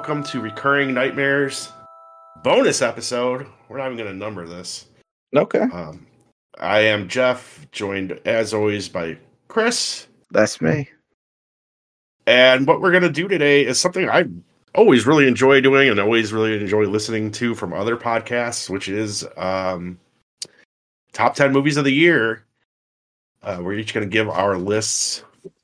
welcome to Recurring Nightmares bonus episode. We're not even going to number this. Okay. I am Jeff, joined as always by Chris. That's me. And what we're going to do today is something I always really enjoy doing and always really enjoy listening to from other podcasts, which is top 10 movies of the year. We're each going to give our lists.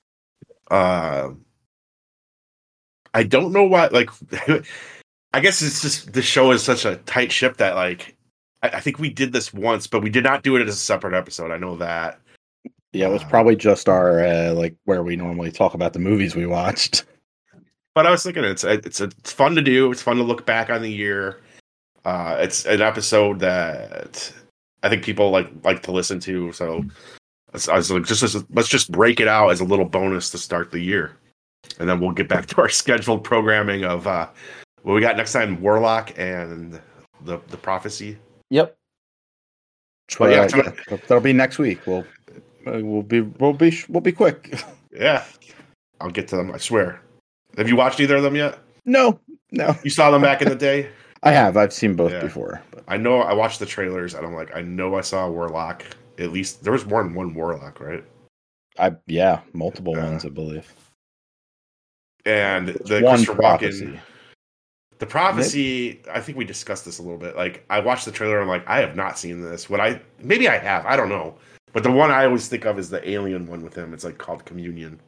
I don't know what, like, I guess it's just the show is such a tight ship that, like, I think we did this once, but we did not do it as a separate episode. I know that. Yeah, it was probably just our, like, where we normally talk about the movies we watched. But I was thinking it's fun to do. It's fun to look back on the year. It's an episode that I think people like to listen to. So I was like, let's just break it out as a little bonus to start the year. And then we'll get back to our scheduled programming of what we got next time: Warlock and the Prophecy. Yep. But yeah, that'll be next week. We'll be quick. Yeah, I'll get to them. I swear. Have you watched either of them yet? No. You saw them back in the day? I have. I've seen both before. But. I know. I watched the trailers, and I'm like, I know I saw Warlock. At least there was more than one Warlock, right? Multiple ones, I believe. And the one Christopher Prophecy. Walken, the Prophecy. I think we discussed this a little bit. Like, I watched the trailer. And I'm like, I have not seen this. Maybe I have. I don't know. But the one I always think of is the alien one with him. It's like called Communion.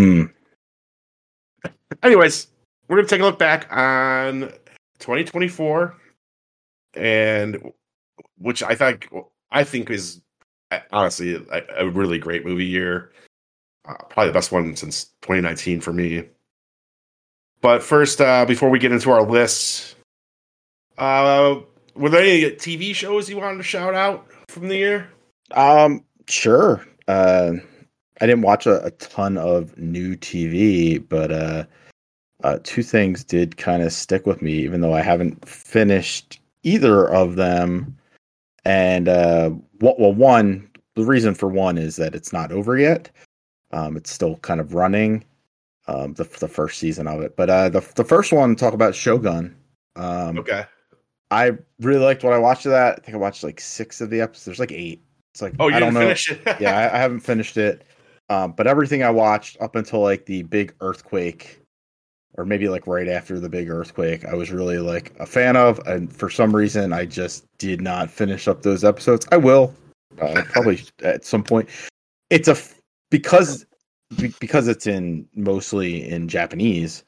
Anyways, we're gonna take a look back on 2024, and which I think is honestly a really great movie year. Probably the best one since 2019 for me. But first, before we get into our lists, were there any TV shows you wanted to shout out from the year? Sure. I didn't watch a ton of new TV, but two things did kind of stick with me, even though I haven't finished either of them. And one, the reason for one is that it's not over yet. It's still kind of running. The first season of it, but the first one, talk about Shogun. Okay. I really liked what I watched of that. I think I watched like 6 of the episodes. There's like 8. It's like, you didn't finish it. Yeah, I haven't finished it. But everything I watched up until like the big earthquake, or maybe like right after the big earthquake, I was really like a fan of. And for some reason, I just did not finish up those episodes. I will probably at some point. Because it's mostly in Japanese.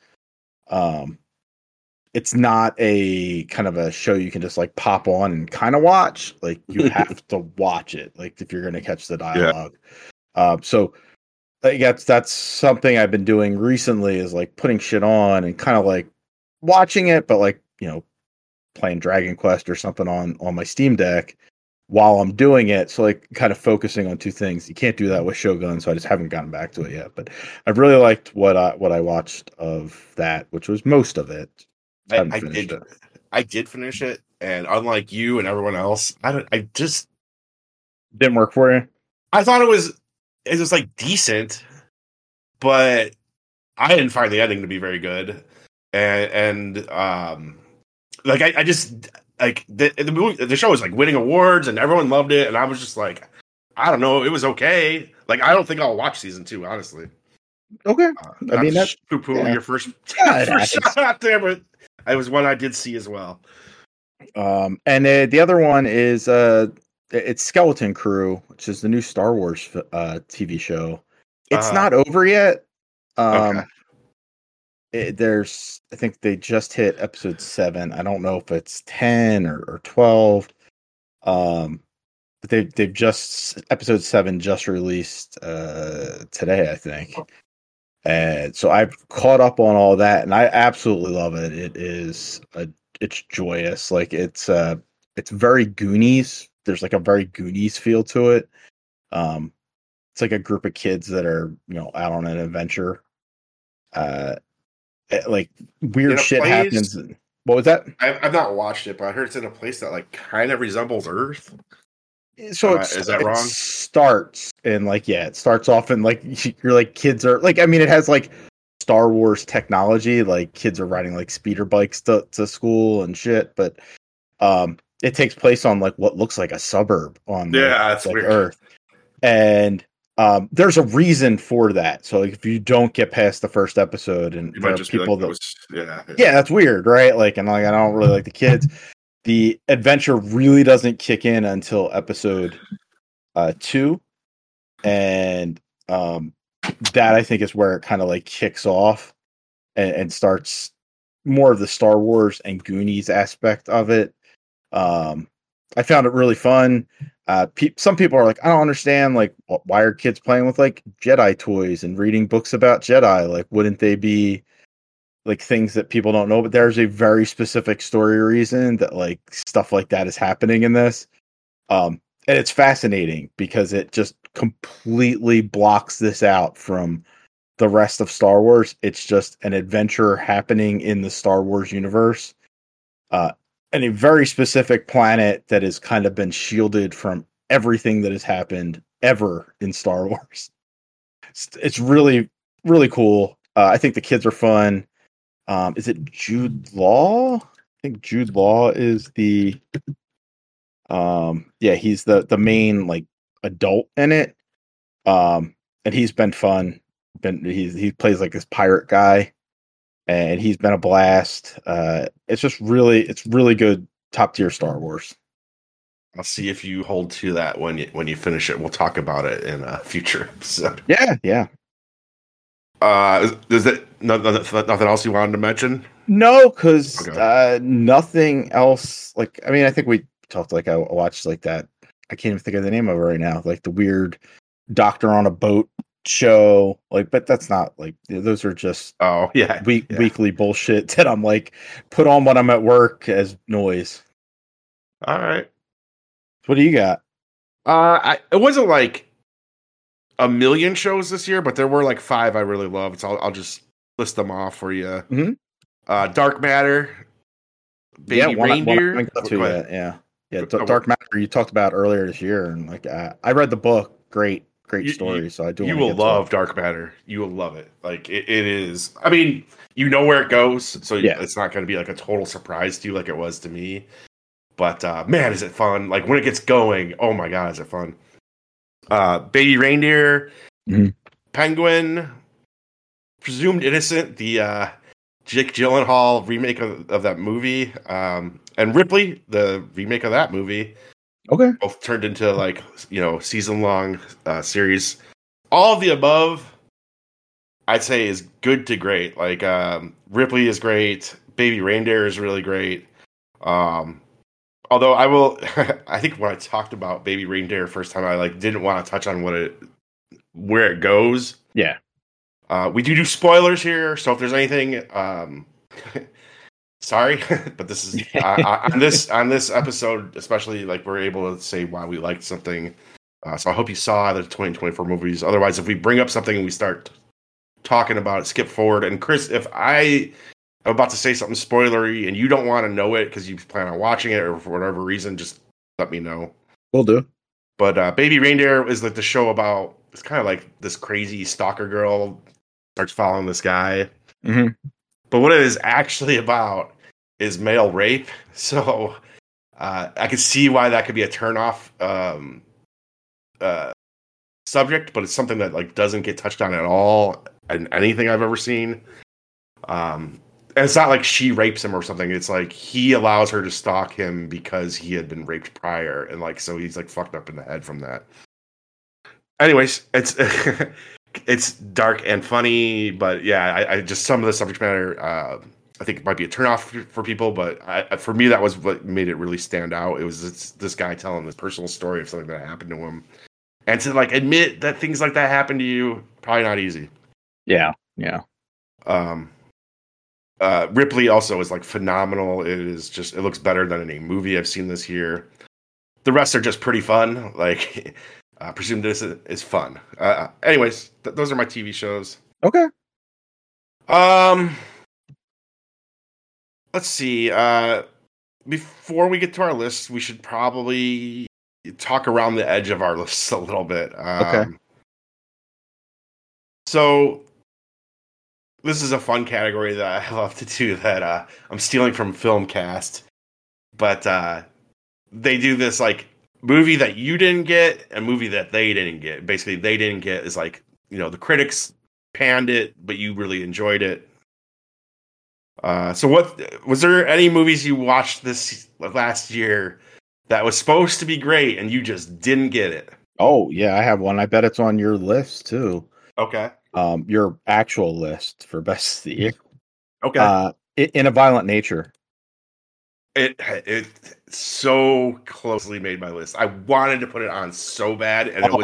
It's not a kind of a show you can just like pop on and kind of watch. Like, you have to watch it, like, if you're going to catch the dialogue. Yeah. So I guess that's something I've been doing recently, is like putting shit on and kind of like watching it, but like, playing Dragon Quest or something on my Steam Deck while I'm doing it. So like kind of focusing on two things. You can't do that with Shogun, so I just haven't gotten back to it yet. But I really liked what I watched of that, which was most of it. I did finish it, and unlike you and everyone else, I just didn't work for you. I thought it was like decent, but I didn't find the ending to be very good, and like I just like the movie, the show was like winning awards, and everyone loved it, and I was just like, I don't know, it was okay. Like, I don't think I'll watch season 2, honestly. Okay, I mean, that's poo-poo your first shot out there, but it was one I did see as well. And the other one is it's Skeleton Crew, which is the new Star Wars TV show. It's not over yet. Okay. I think they just hit episode 7. I don't know if it's 10 or 12. But they've just, episode 7 just released today, I think. And so I've caught up on all that, and I absolutely love it. It's joyous. Like, it's very Goonies. There's like a very Goonies feel to it. It's like a group of kids that are, out on an adventure. Like, weird shit happens. What was that? I've not watched it, but I heard it's in a place that like kind of resembles Earth. So is that wrong? Starts and like, it starts off and like you're like, kids are like, I mean, it has like Star Wars technology. Like kids are riding like speeder bikes to school and shit, but it takes place on like what looks like a suburb on that's like weird. Earth. And there's a reason for that. So like, if you don't get past the first episode, and You there might are just people be like, that, yeah, that's weird, right? Like, and like, I don't really like the kids. The adventure really doesn't kick in until episode 2, and that I think is where it kind of like kicks off and starts more of the Star Wars and Goonies aspect of it. I found it really fun. Some people are like, I don't understand, like, why are kids playing with like Jedi toys and reading books about Jedi? Like, wouldn't they be like things that people don't know? But there's a very specific story reason that like stuff like that is happening in this. And it's fascinating because it just completely blocks this out from the rest of Star Wars. It's just an adventure happening in the Star Wars universe. And a very specific planet that has kind of been shielded from everything that has happened ever in Star Wars. It's really, really cool. I think the kids are fun. Is it Jude Law? I think Jude Law is the he's the main like adult in it. And he's been fun. He plays like this pirate guy, and he's been a blast. It's really good, top tier Star Wars. I'll see if you hold to that when you finish it. We'll talk about it in a future episode. Yeah. Is that nothing else you wanted to mention? No, because nothing else. Like, I mean, I think we talked. Like, I watched like that. I can't even think of the name of it right now. Like the weird doctor on a boat show. Like, but that's not like, those are just weekly bullshit that I'm like put on when I'm at work as noise. All right. What do you got? It wasn't like a million shows this year, but there were like 5 I really loved. So I'll just list them off for you. Mm-hmm. Dark Matter, Baby Reindeer. Dark Matter you talked about earlier this year, and like I read the book. Great story. So I do. You will love Dark Matter. You will love it. Like it is. I mean, you know where it goes, so it's not going to be like a total surprise to you like it was to me. But man, is it fun! Like when it gets going, oh my god, is it fun! Baby Reindeer, Penguin, Presumed Innocent, the Jake Gyllenhaal remake of that movie, and Ripley, the remake of that movie. Okay, both turned into like season long series. All of the above, I'd say, is good to great. Like Ripley is great. Baby Reindeer is really great. Although I will, I think when I talked about Baby Reindeer first time, I like didn't want to touch on where it goes. Yeah. We do spoilers here, so if there's anything, sorry, but this is on this episode, especially like we're able to say why we liked something. So I hope you saw the 2024 movies. Otherwise, if we bring up something and we start talking about it, skip forward. And Chris, if I'm about to say something spoilery and you don't want to know it because you plan on watching it or for whatever reason, just let me know. Will do. But Baby Reindeer is like the show about, it's kind of like this crazy stalker girl starts following this guy. Mm-hmm. But what it is actually about is male rape. So I could see why that could be a turnoff subject, but it's something that like doesn't get touched on at all in anything I've ever seen. And it's not like she rapes him or something. It's like he allows her to stalk him because he had been raped prior, and like so he's like fucked up in the head from that. Anyways, it's it's dark and funny, but yeah, I just some of the subject matter I think it might be a turnoff for people, but for me that was what made it really stand out. It was this guy telling this personal story of something that happened to him, and to like admit that things like that happen to you, probably not easy. Yeah. Ripley also is like phenomenal. It looks better than any movie I've seen this year. The rest are just pretty fun. Like Presumed Innocent is fun. Anyways, those are my TV shows. Okay. Let's see. Before we get to our list, we should probably talk around the edge of our lists a little bit. Okay. So this is a fun category that I love to do that I'm stealing from Filmcast, but they do this like movie that you didn't get, a movie that they didn't get. Basically, they didn't get is like, the critics panned it, but you really enjoyed it. So what was there any movies you watched this last year that was supposed to be great and you just didn't get it? Oh yeah, I have one. I bet it's on your list too. Okay. Your actual list for best of the year. Okay. In a Violent Nature. It so closely made my list. I wanted to put it on so bad, and it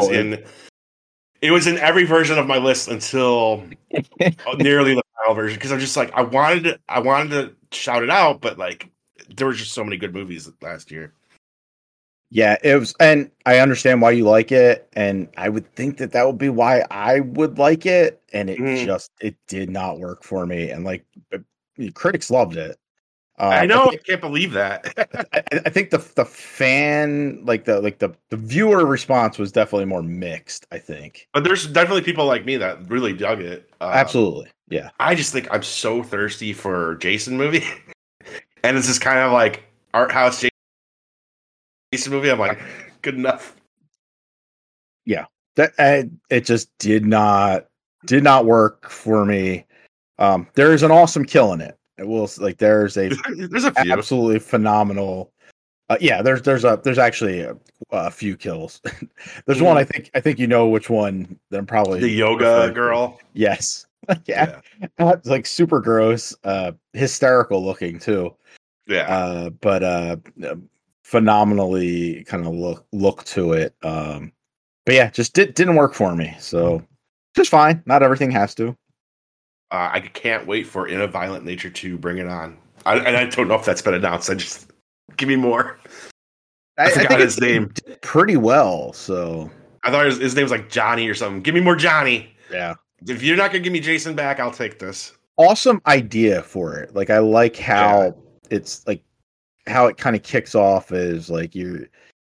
was in every version of my list until nearly the final version, because I'm just like I wanted to shout it out, but like there were just so many good movies last year. Yeah, it was, and I understand why you like it, and I would think that would be why I would like it, and it did not work for me, and like critics loved it. I know, I can't believe that. I think the fan, like the viewer response was definitely more mixed, I think. But there's definitely people like me that really dug it. Absolutely, yeah. I just think I'm so thirsty for Jason movie, and it's just kind of like art house Jason movie. I'm like, good enough. Yeah, that it just did not work for me. There is an awesome kill in it. It will like there's a few. Absolutely phenomenal. Yeah, there's actually a few kills. There's one I think you know which one. I'm probably the yoga girl. Yes, yeah. It's like super gross, hysterical looking too. Yeah, but phenomenally kind of look to it. But yeah, just didn't work for me. So just fine. Not everything has to. I can't wait for In a Violent Nature to bring it on. I don't know if that's been announced. I just give me more. I forgot his name. Pretty well, so I thought his name was like Johnny or something. Give me more Johnny. Yeah. If you're not gonna give me Jason back, I'll take this. Awesome idea for it. Like I like how it's like how it kind of kicks off is like you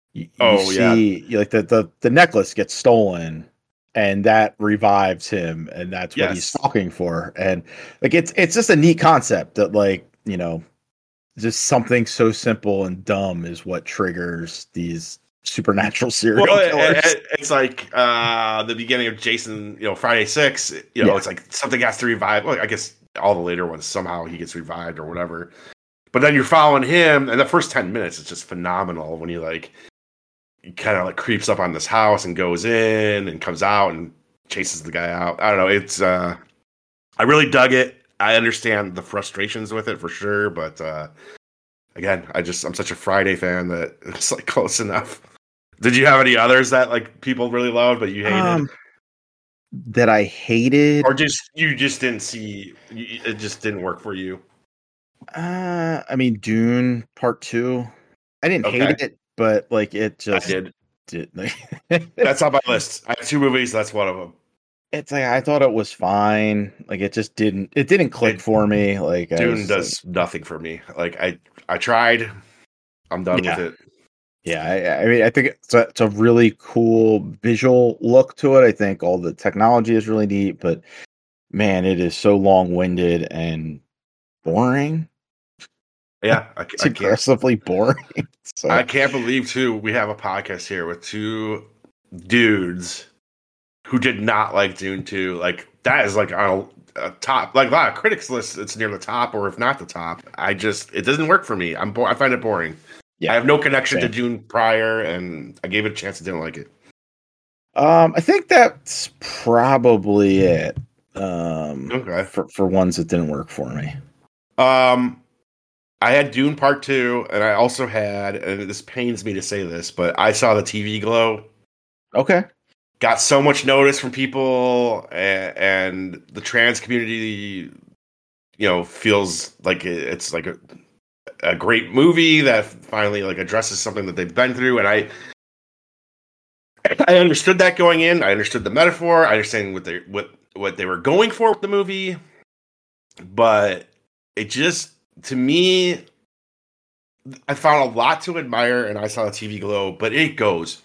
see like the necklace gets stolen. And that revives him, and that's what he's talking for. And like it's just a neat concept that like just something so simple and dumb is what triggers these supernatural serial killers. It's like the beginning of Jason, Friday 6. It's like something has to revive. Well, I guess all the later ones somehow he gets revived or whatever. But then you're following him, and the first 10 minutes is just phenomenal when he kind of like creeps up on this house and goes in and comes out and chases the guy out. I don't know. It's I really dug it. I understand the frustrations with it for sure, but again, I'm such a Friday fan that it's like close enough. Did you have any others that like people really loved but you hated? That I hated, or you just didn't see? It just didn't work for you. I mean, Dune Part 2. I didn't hate it. But like it just did that's on my list. I have 2 movies. That's one of them. It's like I thought it was fine. Like it just didn't click for me. Like Dune does nothing for me. Like I tried. I'm done with it. Yeah, I mean I think it's a really cool visual look to it. I think all the technology is really neat, but man, it is so long-winded and boring. Yeah, it's aggressively boring. So. I can't believe too we have a podcast here with 2 dudes who did not like Dune 2. Like that is like on a top, like a lot of critics list. It's near the top, or if not the top. It doesn't work for me. I find it boring. Yeah, I have no connection to Dune prior, and I gave it a chance and didn't like it. I think that's probably it. For ones that didn't work for me. I had Dune Part 2, and I also had, and this pains me to say this, but I saw the TV Glow. Okay. Got so much notice from people, and the trans community, feels like it's like a great movie that finally like addresses something that they've been through. And I understood that going in. I understood the metaphor. I understand what they were going for with the movie, but it just, to me, I found a lot to admire, and I saw the TV Glow, but it goes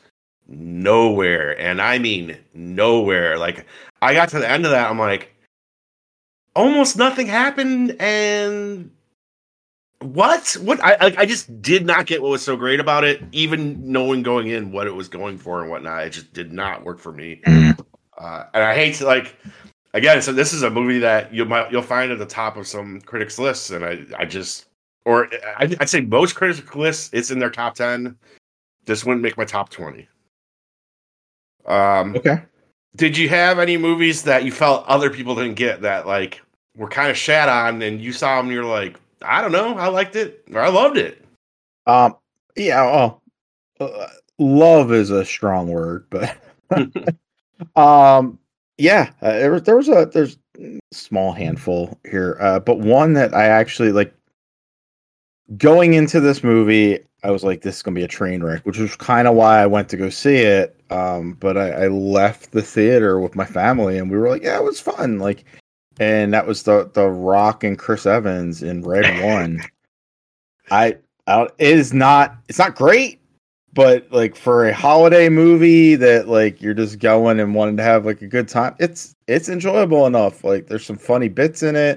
nowhere, and I mean nowhere. Like I got to the end of that, I'm like, almost nothing happened, and what I just did not get what was so great about it, even knowing going in what it was going for and whatnot. It just did not work for me. And I hate to again, so this is a movie that you'll find at the top of some critics lists, and I'd say most critics lists it's in their top 10. This wouldn't make my top 20. Okay. Did you have any movies that you felt other people didn't get that like were kind of shat on, and you saw them and you're like, I don't know, I liked it or I loved it? Yeah. Love is a strong word, but yeah, there's a small handful here, but one that I actually like. Going into this movie, I was like, this is gonna be a train wreck, which was kind of why I went to go see it. But I left the theater with my family, and we were like, yeah, it was fun. Like, and that was the Rock and Chris Evans in Red One. It's not great, but like for a holiday movie that like you're just going and wanting to have like a good time, it's enjoyable enough. Like there's some funny bits in it.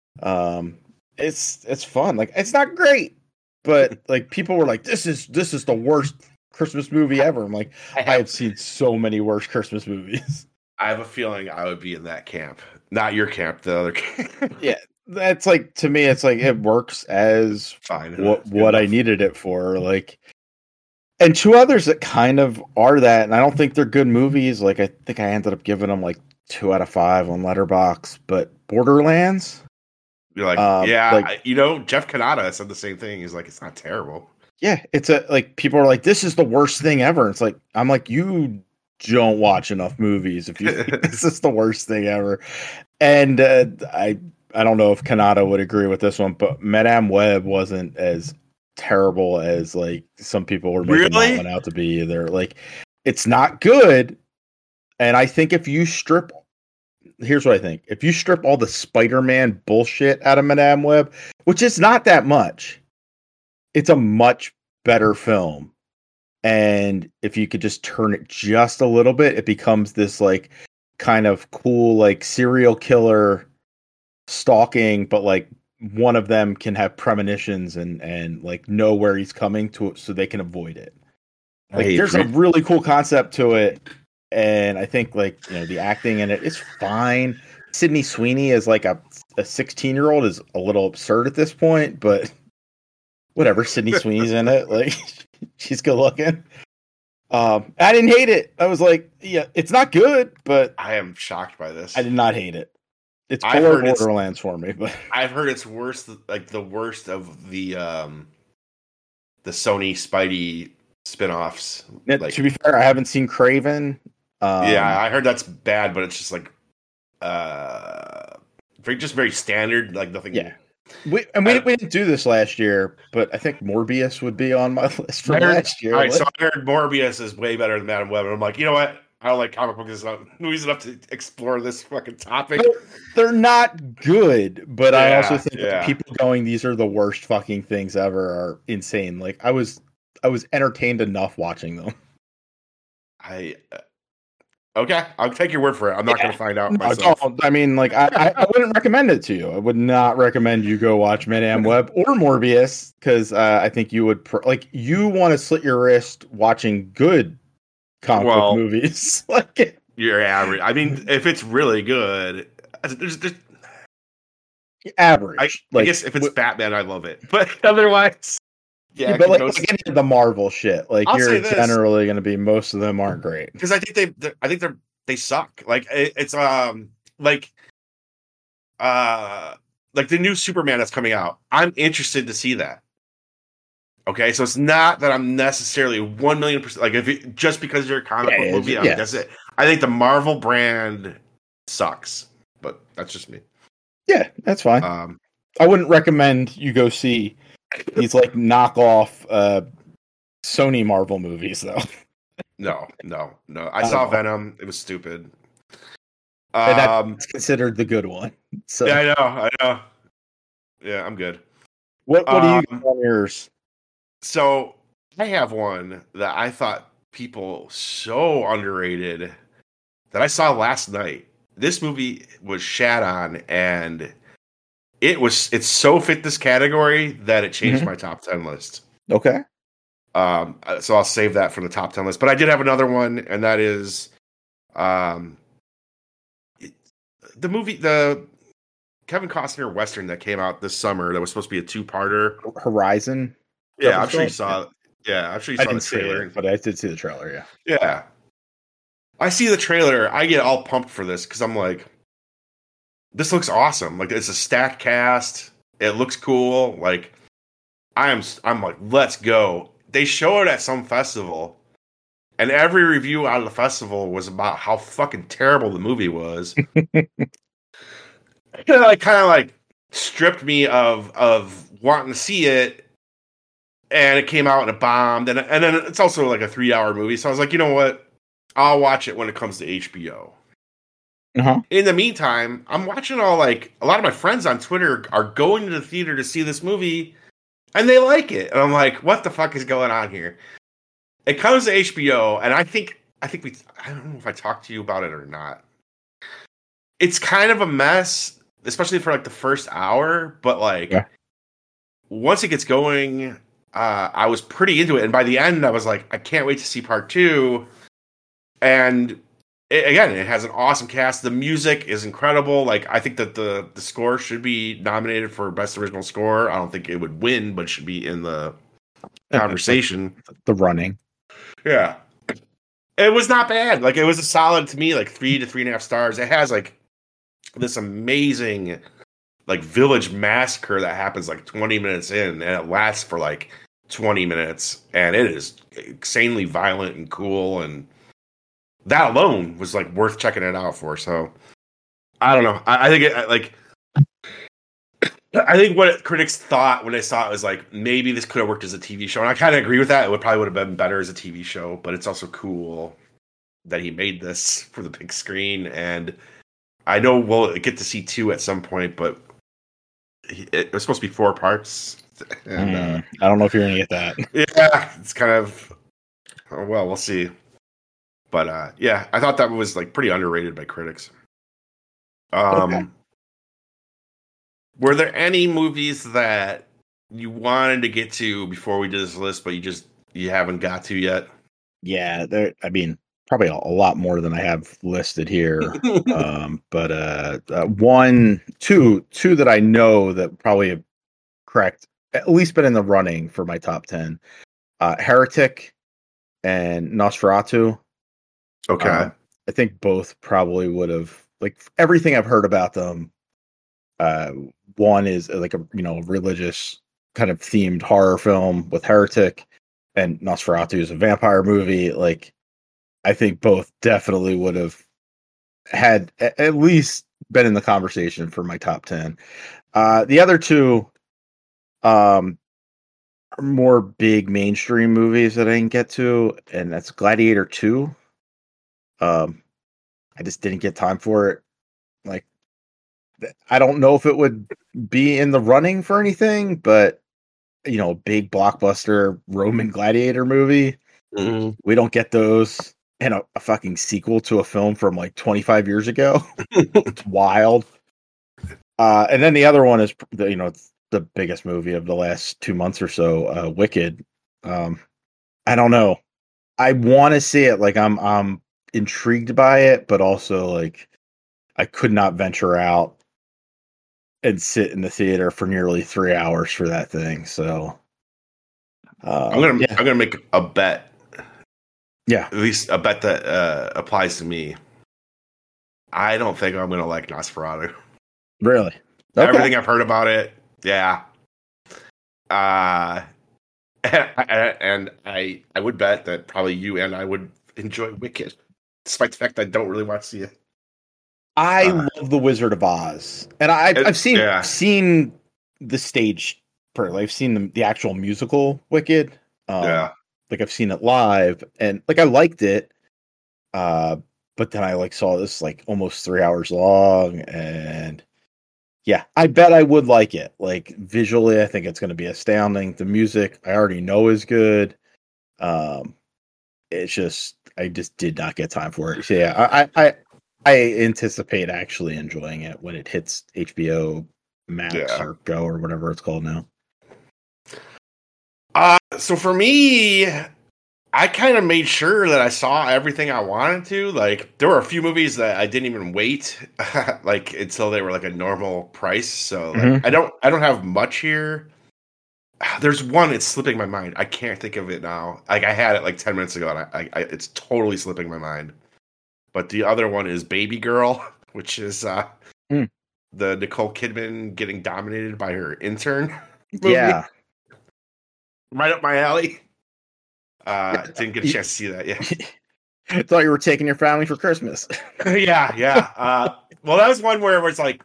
It's fun. Like it's not great, but like people were like, this is the worst Christmas movie ever. I'm like, I have seen so many worse Christmas movies. I have a feeling I would be in that camp, not your camp, the other camp. Yeah, that's like to me, it's like it works as fine. What I needed it for. Like, and two others that kind of are that, and I don't think they're good movies. Like I think I ended up giving them like 2 out of 5 on Letterboxd, but Borderlands. You're like, Jeff Kanata said the same thing. He's like, it's not terrible. Yeah, it's like people are like, this is the worst thing ever. It's like I'm like, you don't watch enough movies if you think this is the worst thing ever. And I don't know if Kanata would agree with this one, but Madame Web wasn't as terrible as like some people were making that one out to be either. Like, it's not good. And I think here's what I think. If you strip all the Spider-Man bullshit out of Madame Web, which is not that much, it's a much better film. And if you could just turn it just a little bit, it becomes this like kind of cool, like serial killer stalking, but like one of them can have premonitions and like know where he's coming to so they can avoid it. Like there's a really cool concept to it. And I think like, the acting in it is fine. Sydney Sweeney is like a 16-year-old is a little absurd at this point, but whatever. Sydney Sweeney's in it. Like she's good looking. I didn't hate it. I was like, yeah, it's not good, but I am shocked by this. I did not hate it. It's below Borderlands for me, but I've heard it's worse, like the worst of the Sony Spidey spinoffs. Like, to be fair, I haven't seen Craven. Yeah, I heard that's bad, but it's just like very standard, like nothing. Yeah. We didn't do this last year, but I think Morbius would be on my list for last year. All right, so I heard Morbius is way better than Madame Web, and I'm like, you know what? I don't like comic books movies enough to explore this fucking topic. They're not good, but I also think that people going, these are the worst fucking things ever, are insane. Like I was entertained enough watching them. Okay, I'll take your word for it. I'm not going to find out myself. I mean, like, I wouldn't recommend it to you. I would not recommend you go watch Madame Web or Morbius because I think you would you want to slit your wrist watching good comic book movies. Like you're average. I mean, if it's really good, there's average. I guess if it's Batman, I love it, but otherwise. Yeah, but like getting into the Marvel shit, like you're generally going to be most of them aren't great because I think they suck. Like it's like the new Superman that's coming out. I'm interested to see that. Okay, so it's not that I'm necessarily 1,000,000% like just because you're a comic book movie, that's it. I think the Marvel brand sucks, but that's just me. Yeah, that's fine. I wouldn't recommend you go see these like knockoff Sony Marvel movies though. No. I saw Venom. It was stupid. And that's considered the good one. So yeah, I know. Yeah, I'm good. What do you got on yours? So I have one that I thought people so underrated that I saw last night. this movie was shat on, and it so fit this category that it changed my top 10 list. Okay. So I'll save that from the top 10 list. But I did have another one, and that is the movie, the Kevin Costner Western that came out this summer that was supposed to be a two-parter. Horizon? Yeah, I'm sure you saw it. Yeah, I'm sure you saw the trailer. But I did see the trailer, yeah. Yeah. I see the trailer, I get all pumped for this because I'm like, this looks awesome. Like, it's a stacked cast. It looks cool. Like, I'm like, let's go. They show it at some festival, and every review out of the festival was about how fucking terrible the movie was. It kind of like stripped me of wanting to see it, and it came out and it bombed, and then it's also like a 3-hour movie, so I was like, you know what? I'll watch it when it comes to HBO. In the meantime, I'm watching a lot of my friends on Twitter are going to the theater to see this movie, and they like it. And I'm like, what the fuck is going on here? It comes to HBO, and I don't know if I talked to you about it or not. It's kind of a mess, especially for like the first hour, but once it gets going, I was pretty into it. And by the end, I was like, I can't wait to see part 2. And it has an awesome cast. The music is incredible. Like, I think that the score should be nominated for Best Original Score. I don't think it would win, but it should be in the conversation. The running. Yeah. It was not bad. Like, it was a solid, to me, like 3 to 3.5 stars. It has like this amazing like village massacre that happens like 20 minutes in, and it lasts for like 20 minutes, and it is insanely violent and cool, and that alone was like worth checking it out for. So I don't know. I think what critics thought when they saw it was like, maybe this could have worked as a TV show. And I kind of agree with that. It would have been better as a TV show, but it's also cool that he made this for the big screen. And I know we'll get to see 2 at some point, but it was supposed to be 4 parts. And, I don't know if you're going to get that. Yeah, it's kind of, well, we'll see. But yeah, I thought that was like pretty underrated by critics. Okay. Were there any movies that you wanted to get to before we did this list, but you haven't got to yet? Yeah, probably a lot more than I have listed here. But two that I know that probably have correct, at least been in the running for my top 10. Heretic and Nosferatu. Okay. I think both probably would have, like, everything I've heard about them. One is like a religious kind of themed horror film with Heretic, and Nosferatu is a vampire movie. Like, I think both definitely would have had at least been in the conversation for my top 10. The other two are more big mainstream movies that I didn't get to, and that's Gladiator 2. I just didn't get time for it. Like, I don't know if it would be in the running for anything, but big blockbuster Roman gladiator movie. Mm-hmm. We don't get those, and a fucking sequel to a film from like 25 years ago. It's wild. And then the other one is it's the biggest movie of the last 2 months or so, Wicked. I don't know. I want to see it. Like, I'm intrigued by it, but also like I could not venture out and sit in the theater for nearly 3 hours for that thing. So I'm gonna make a bet. Yeah, at least a bet that applies to me. I don't think I'm gonna like Nosferatu. Really? Okay. Everything I've heard about it, yeah. And I would bet that probably you and I would enjoy Wicked, despite the fact that I don't really want to see it. I love The Wizard of Oz, and I've seen the stage. I've seen the actual musical Wicked. Like, I've seen it live, and like I liked it. But then I saw this like almost 3 hours long, and yeah, I bet I would like it. Like, visually, I think it's going to be astounding. The music I already know is good. It's just I just did not get time for it. So yeah, I anticipate actually enjoying it when it hits HBO Max Yeah. or Go or whatever it's called now. So for me, I kind of made sure that I saw everything I wanted to. Like, there were a few movies that I didn't even wait, like until they were like a normal price. So like, I don't have much here. There's one, it's slipping my mind. I can't think of it now. Like, I had it like 10 minutes ago, and I it's totally slipping my mind. But the other one is Baby Girl, which is the Nicole Kidman getting dominated by her intern movie. Yeah. Right up my alley. Didn't get a chance to see that yet. I thought you were taking your family for Christmas. Yeah. Well, that was one where it was like,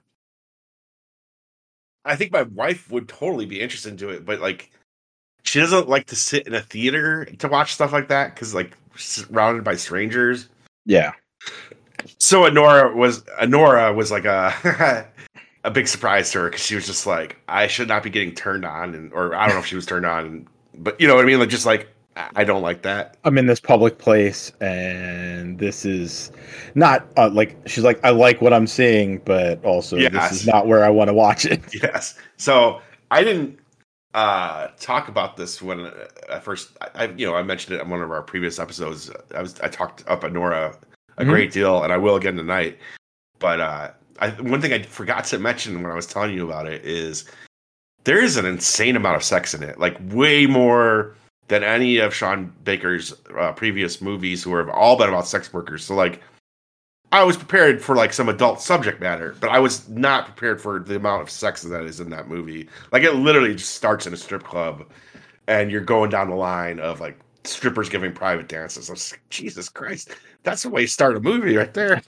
I think my wife would totally be interested into it, but like, she doesn't like to sit in a theater to watch stuff like that because like surrounded by strangers. Yeah. So Anora was like a a big surprise to her because she was just like, I should not be getting turned on, or I don't know if she was turned on, but you know what I mean, like just like, I don't like that. I'm in this public place, and this is not like, she's like, I like what I'm seeing, but also this is not where I want to watch it. Yes. So I didn't talk about this when at first I mentioned it in one of our previous episodes. I talked up Anora a great deal, and I will again tonight. But one thing I forgot to mention when I was telling you about it is there is an insane amount of sex in it, like way more than any of Sean Baker's previous movies, who have all been about sex workers. So like, I was prepared for like some adult subject matter, but I was not prepared for the amount of sex that is in that movie. Like, it literally just starts in a strip club, and you're going down the line of like strippers giving private dances. I was like, Jesus Christ, that's the way you start a movie right there.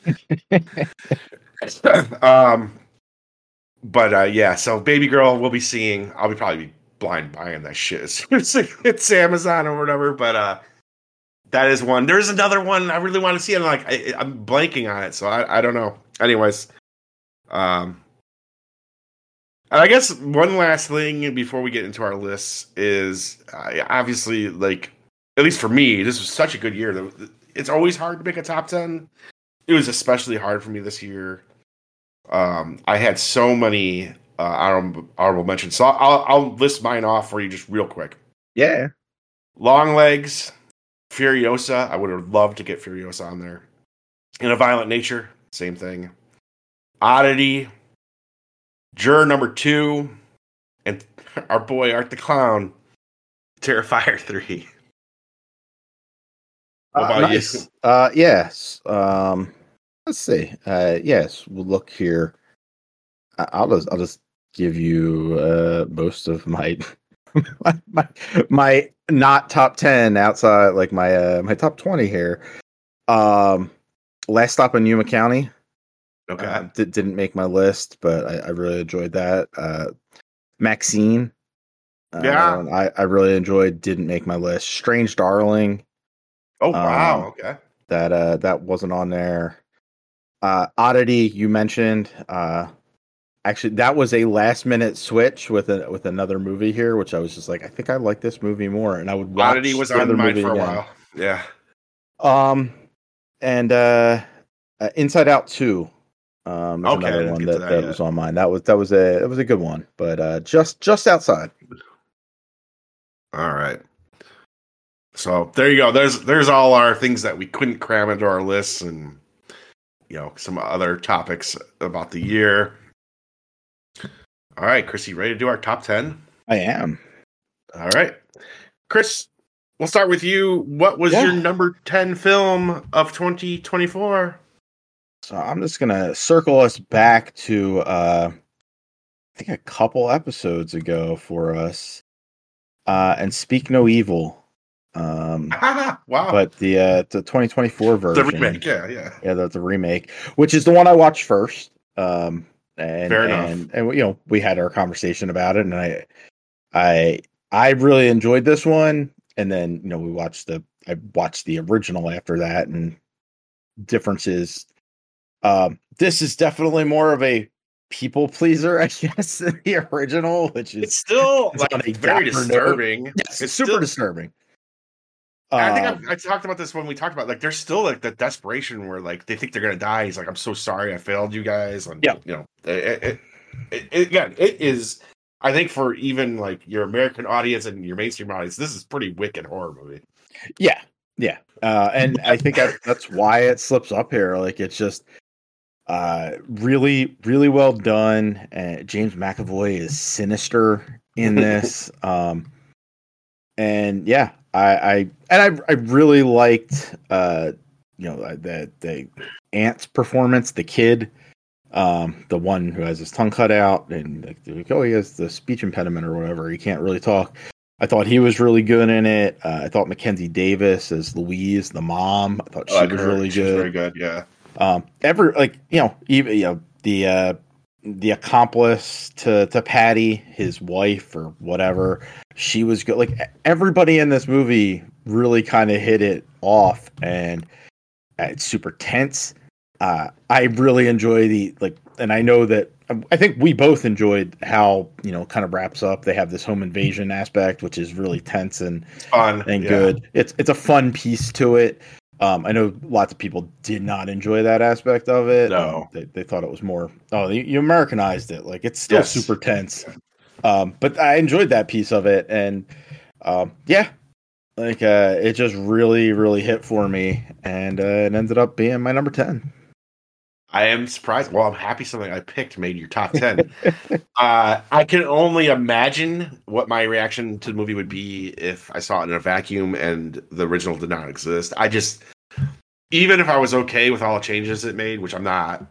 But yeah, so Baby Girl we'll be seeing. I'll probably blind buying that shit as soon as it's Amazon or whatever. But that is one. There's another one I really want to see, and like I'm blanking on it, so I don't know. Anyways, and I guess one last thing before we get into our lists is obviously, like, at least for me, this was such a good year. It's always hard to make a top 10. It was especially hard for me this year. I had so many honorable mentions, so I'll list mine off for you just real quick. Yeah. Longlegs, Furiosa. I would have loved to get Furiosa on there. In a Violent Nature, same thing. Oddity, Juror number 2, and our boy Art the Clown, Terrifier 3. What about nice. You? Yes. Let's see. Yes, we'll look here. I'll just give you most of my my not top 10 outside, like my top 20 here. Last Stop in Yuma County. Okay. Didn't make my list, but I really enjoyed that. Maxine. I really enjoyed. Didn't make my list. Strange Darling. Oh wow. Okay. That wasn't on there. Oddity, you mentioned. Actually, that was a last minute switch with another movie here, which I was just like, I think I like this movie more, and I would watch. Oddity was on mine for a while. Yeah. And Inside Out 2. Another one that was on mine. That was a good one, but just outside. All right. So there you go. There's all our things that we couldn't cram into our lists, and some other topics about the year. All right, Chris, you ready to do our top 10? I am. All right, Chris, we'll start with you. What was your number 10 film of 2024? So I'm just gonna circle us back to I think a couple episodes ago for us, and Speak No Evil. Wow! But the 2024 version, the remake, yeah, the remake, which is the one I watched first. And fair enough. And we had our conversation about it, and I really enjoyed this one. And then I watched the original after that, and differences. This is definitely more of a people pleaser, I guess, than the original, which is it's still like very disturbing. Yes, it's super disturbing. I think I talked about this when we talked about like there's still like the desperation where like they think they're gonna die. He's like, I'm so sorry, I failed you guys. And Yeah. you know, again, it is. I think for even like your American audience and your mainstream audience, this is pretty wicked horror movie. Yeah, yeah, and I think that's why it slips up here. Like it's just really, really well done. James McAvoy is sinister in this. And yeah, I really liked the Ant's performance, the kid, the one who has his tongue cut out and like, he has the speech impediment or whatever, he can't really talk. I thought he was really good in it. I thought Mackenzie Davis as Louise, the mom, I thought she was really good. Very good, yeah. Even the accomplice to Patty, his wife or whatever, she was good. Like everybody in this movie really kind of hit it off, and it's super tense. I really enjoy and I know that I think we both enjoyed how kind of wraps up. They have this home invasion aspect, which is really tense and fun and good. It's a fun piece to it. I know lots of people did not enjoy that aspect of it. No, they thought it was more. Oh, you Americanized it. Like it's still super tense. But I enjoyed that piece of it, and it just really, really hit for me, and it ended up being my number 10. I am surprised. Well, I'm happy something I picked made your top 10. I can only imagine what my reaction to the movie would be if I saw it in a vacuum and the original did not exist. Even if I was okay with all the changes it made, which I'm not,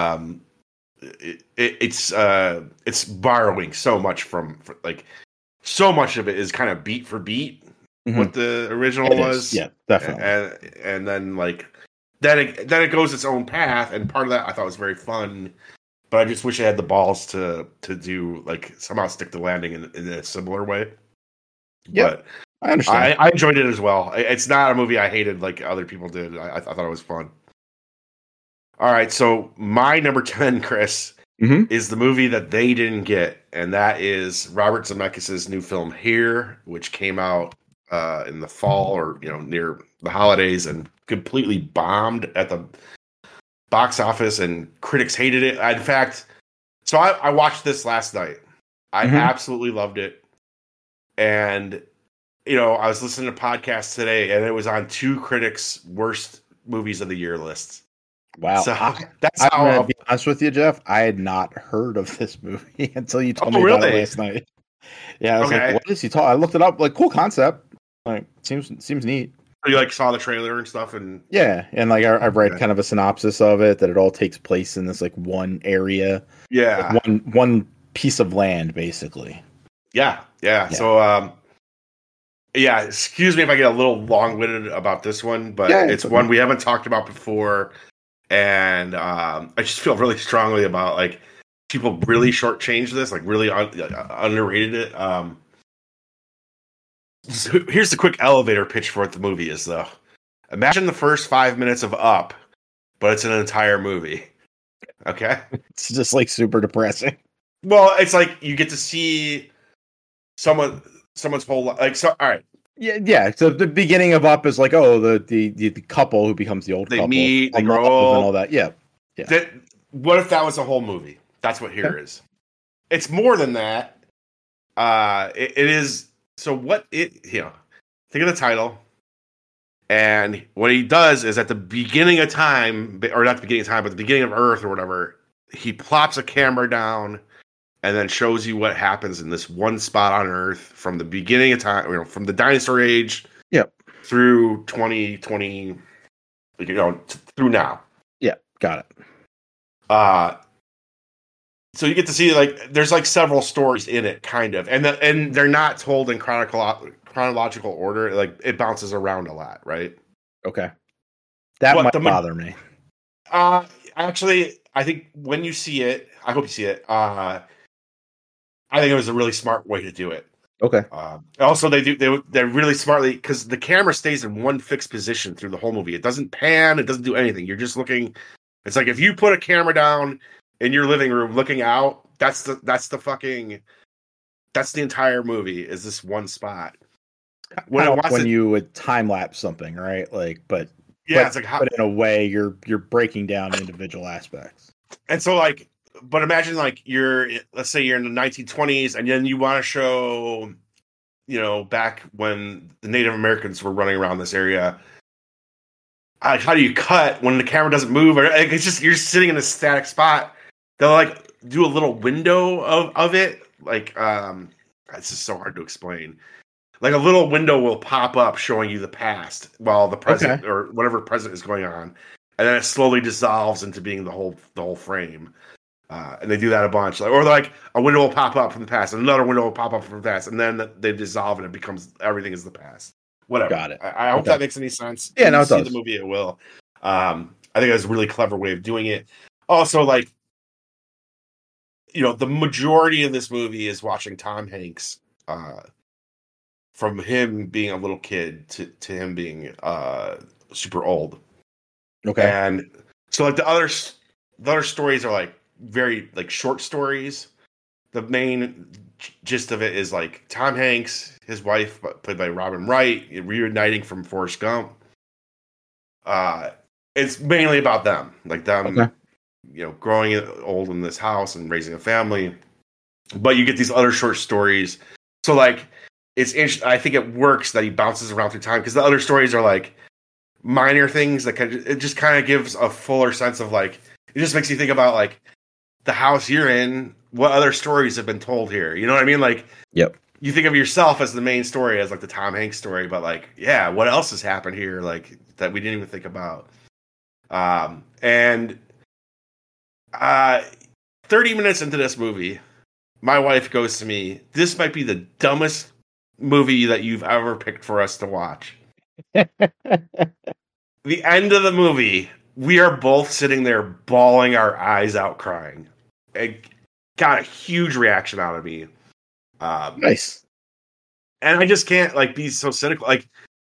it's borrowing so much from so much of it is kind of beat for beat what the original was. Yeah, definitely. And then then it goes its own path, and part of that I thought was very fun, but I just wish I had the balls to do somehow stick the landing in a similar way. Yeah, but I understand. I enjoyed it as well. It's not a movie I hated like other people did. I thought it was fun. All right, so my number 10, Chris, is the movie that they didn't get, and that is Robert Zemeckis' new film Here, which came out in the fall or near the holidays and completely bombed at the box office, and critics hated it. In fact, so I watched this last night. I absolutely loved it, and I was listening to podcasts today, and it was on 2 critics' worst movies of the year lists. Wow. So that's how I'm gonna be honest with you, Jeff. I had not heard of this movie until you told me about it last night. Yeah, I was like, what is he talking? I looked it up, cool concept. Seems neat. You saw the trailer and stuff, and yeah, and I've read kind of a synopsis of it, that it all takes place in this one area. Yeah. One piece of land, basically. Yeah. So excuse me if I get a little long-winded about this one, but it's one we haven't talked about before. And I just feel really strongly about people really shortchanged this, really underrated it. So here's the quick elevator pitch for what the movie is, though. Imagine the first 5 minutes of Up, but it's an entire movie. Okay, it's just super depressing. Well, it's you get to see someone's whole life. All right. Yeah. So the beginning of Up is the couple who becomes the old couple. They meet, they grow old, and all that. Yeah. What if that was a whole movie? That's what Here is. It's more than that. It is. So what think of the title, and what he does is at the beginning of time, or not the beginning of time, but the beginning of Earth or whatever, he plops a camera down and then shows you what happens in this one spot on Earth from the beginning of time, from the dinosaur age, through 2020, through now. Yeah, got it. So you get to see there's several stories in it, kind of, and they're not told in chronological order. It bounces around a lot, right? Okay, that might bother me. Actually, I think when you see it, I hope you see it. I think it was a really smart way to do it. Okay. Also, they're really smartly, because the camera stays in one fixed position through the whole movie. It doesn't pan. It doesn't do anything. You're just looking. It's if you put a camera down in your living room looking out, that's the entire movie is this one spot. when Kind it of like wants when to, you would time lapse something, right? Like, yeah, it's like how, but in a way, you're breaking down individual aspects. and so like, but imagine like let's say you're in the 1920s, and then you want to show, back when the Native Americans were running around this area. Like, how do you cut when the camera doesn't move? Or like, it's just you're sitting in a static spot. They'll like do a little window of it. Like, it's just so hard to explain. Like a little window will pop up showing you the past while the Okay. present or whatever present is going on, and then it slowly dissolves into being the whole frame. And they do that a bunch, like a window will pop up from the past, and another window will pop up from the past, and then they dissolve, and it becomes everything is the past. Whatever. Got it. I hope Okay. that makes any sense. Yeah, When no, you it see does. the movie, it will. I think that's a really clever way of doing it. Also, like, the majority of this movie is watching Tom Hanks, from him being a little kid to him being super old. Okay. And so like the other stories are like very like short stories. The main gist of it is like Tom Hanks, his wife played by Robin Wright, reuniting from Forrest Gump. It's mainly about them, like them, Okay. growing old in this house and raising a family. But you get these other short stories. So like it's interesting. I think it works that he bounces around through time because the other stories are like minor things that it just kind of gives a fuller sense of like it just makes you think about like the house you're in. What other stories have been told here? You know what I mean? Like, Yep. you think of yourself as the main story, as like the Tom Hanks story, but like, yeah, what else has happened here? Like that we didn't even think about. And 30 minutes into this movie, my wife goes to me, "This might be the dumbest movie that you've ever picked for us to watch." The end of the movie, we are both sitting there bawling our eyes out crying. It got a huge reaction out of me. Nice. And I just can't like be so cynical. Like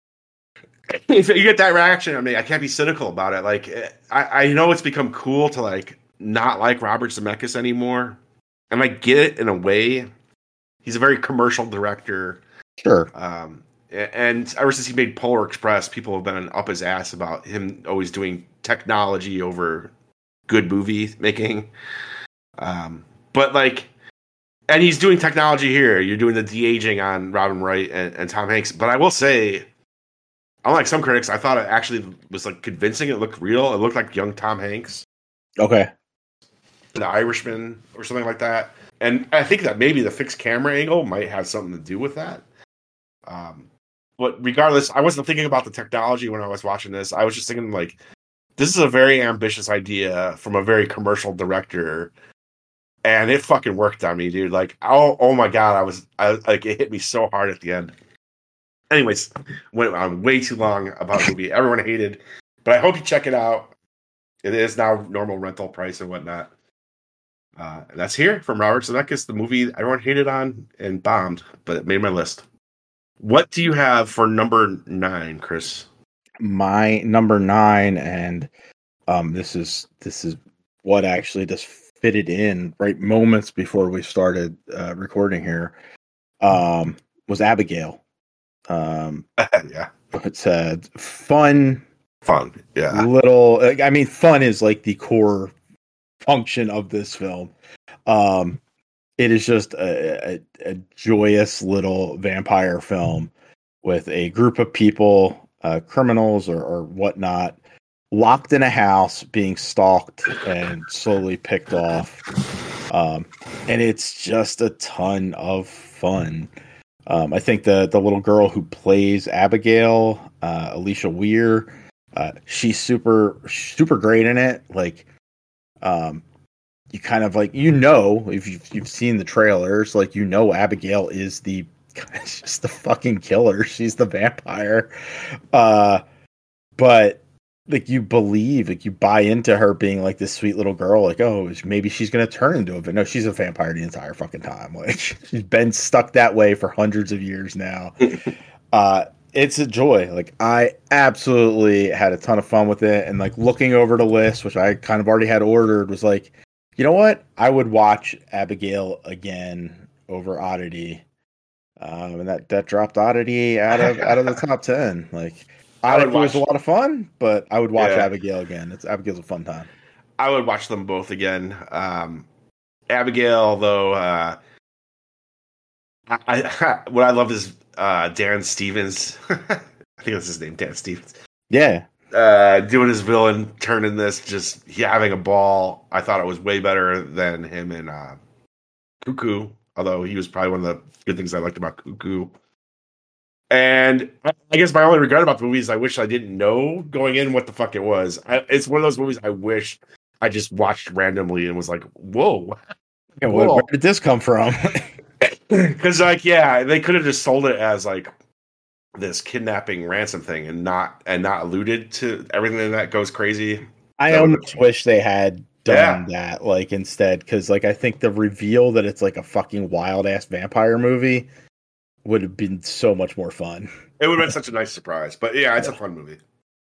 if you get that reaction, I mean, I can't be cynical about it. Like I know it's become cool to like not like Robert Zemeckis anymore. And I get it in a way. He's a very commercial director. Sure. And ever since he made Polar Express, people have been up his ass about him always doing technology over good movie making. But like, and he's doing technology here. You're doing the de-aging on Robin Wright and Tom Hanks. But I will say, unlike some critics, I thought it actually was like convincing. It looked real. It looked like young Tom Hanks, Okay. The Irishman, or something like that. And I think that maybe the fixed camera angle might have something to do with that. But regardless, I wasn't thinking about the technology when I was watching this. I was just thinking like, this is a very ambitious idea from a very commercial director, and it fucking worked on me, dude. Like, oh my god, I like it hit me so hard at the end. Anyways, went on way too long about the movie. Everyone hated, but I hope you check it out. It is now normal rental price and whatnot. And that's here from Robert Zemeckis, the movie everyone hated on and bombed, but it made my list. What do you have for number 9, Chris? My number 9, and this is what actually just fitted in right moments before we started recording here. Was Abigail. Yeah, It's fun, yeah. little. I mean, fun is like the core function of this film. It is just a joyous little vampire film with a group of people, criminals or whatnot, locked in a house, being stalked and slowly picked off. And it's just a ton of fun. I think the little girl who plays Abigail, Alicia Weir, she's super great in it. Like, you kind of like, if you've seen the trailers, like, Abigail is just the fucking killer. She's the vampire. But like, you believe, like, you buy into her being like this sweet little girl, like, oh, maybe she's gonna turn into a, but no, she's a vampire the entire fucking time. Like, she's been stuck that way for hundreds of years now. It's a joy. Like, I absolutely had a ton of fun with it, and like, looking over the list, which I kind of already had ordered, was like, you know what? I would watch Abigail again over Oddity. And that dropped Oddity out of the top 10. Like, Oddity was a lot of fun, but I would watch Abigail again. Abigail's a fun time. I would watch them both again. Abigail, though, what I love is Dan Stevens. I think that's his name, Dan Stevens. Yeah. Doing his villain, turning this, just having a ball. I thought it was way better than him in Cuckoo, although he was probably one of the good things I liked about Cuckoo. And I guess my only regret about the movie is I wish I didn't know going in what the fuck it was. It's one of those movies I wish I just watched randomly and was like, whoa. Yeah, where did this come from? Because, like, yeah, they could have just sold it as, like, this kidnapping ransom thing and not alluded to everything that goes crazy. I almost wish they had done that, like, instead, because, like, I think the reveal that it's like a fucking wild ass vampire movie would have been so much more fun. It would have been such a nice surprise, but yeah, it's a fun movie.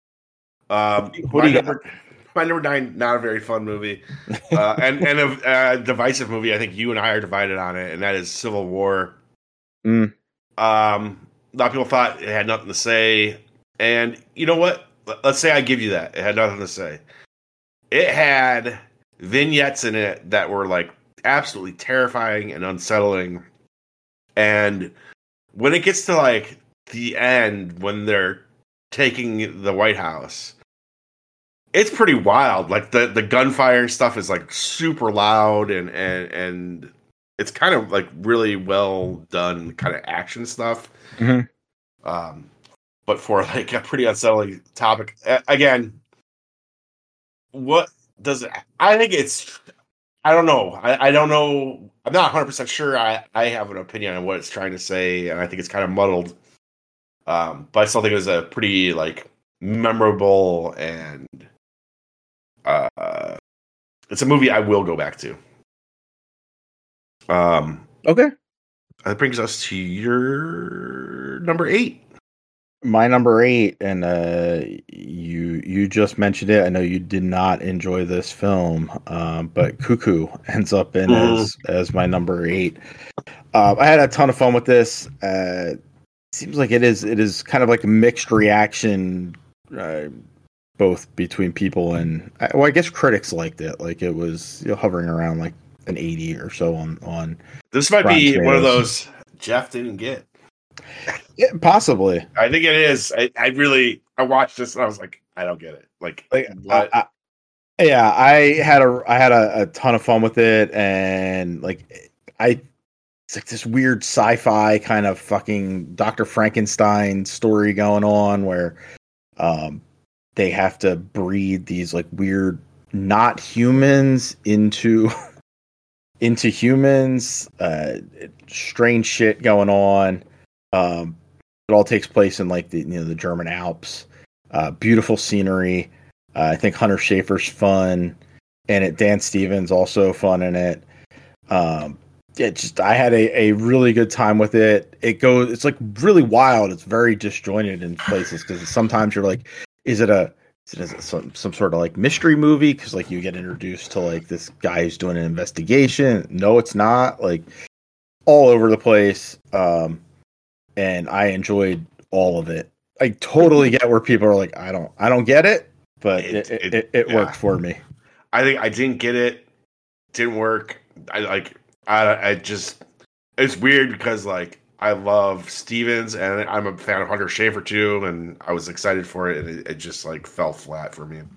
My number 9, not a very fun movie, and a divisive movie. I think you and I are divided on it, and that is Civil War. A lot of people thought it had nothing to say, and you know what? Let's say I give you that. It had nothing to say. It had vignettes in it that were like absolutely terrifying and unsettling. And when it gets to like the end, when they're taking the White House, it's pretty wild. Like the gunfire and stuff is like super loud and it's kind of like really well done kind of action stuff. Mm-hmm. But for like a pretty unsettling topic, again, what does it? I think it's. I don't know. I don't know. I'm not 100% sure. I have an opinion on what it's trying to say, and I think it's kind of muddled. But I still think it was a pretty like memorable and it's a movie I will go back to. Okay. That brings us to your number 8. My number 8, and you just mentioned it. I know you did not enjoy this film, but Cuckoo ends up in as my number 8. I had a ton of fun with this. Seems like it is kind of like a mixed reaction, both between people and I guess critics liked it. Like it was hovering around like an 80 or so on. This might be one of those Jeff didn't get. Yeah, possibly. I think it is. I watched this and I was like, I don't get it. Like what? I had a ton of fun with it, and like it's like this weird sci-fi kind of fucking Dr. Frankenstein story going on where they have to breed these like weird not humans into humans. Strange shit going on. It all takes place in like the German Alps. Beautiful scenery. I think Hunter Schafer's fun, and Dan Stevens also fun in it. I had a really good time with it. It's like really wild. It's very disjointed in places because sometimes you're like, is it some sort of like mystery movie? Because like you get introduced to like this guy who's doing an investigation. No, it's not. Like all over the place. And I enjoyed all of it. I totally get where people are like, I don't get it, but it worked for me. I think I didn't get it. Didn't work. I just, it's weird because like I love Stevens and I'm a fan of Hunter Schafer too, and I was excited for it, and it just like fell flat for me.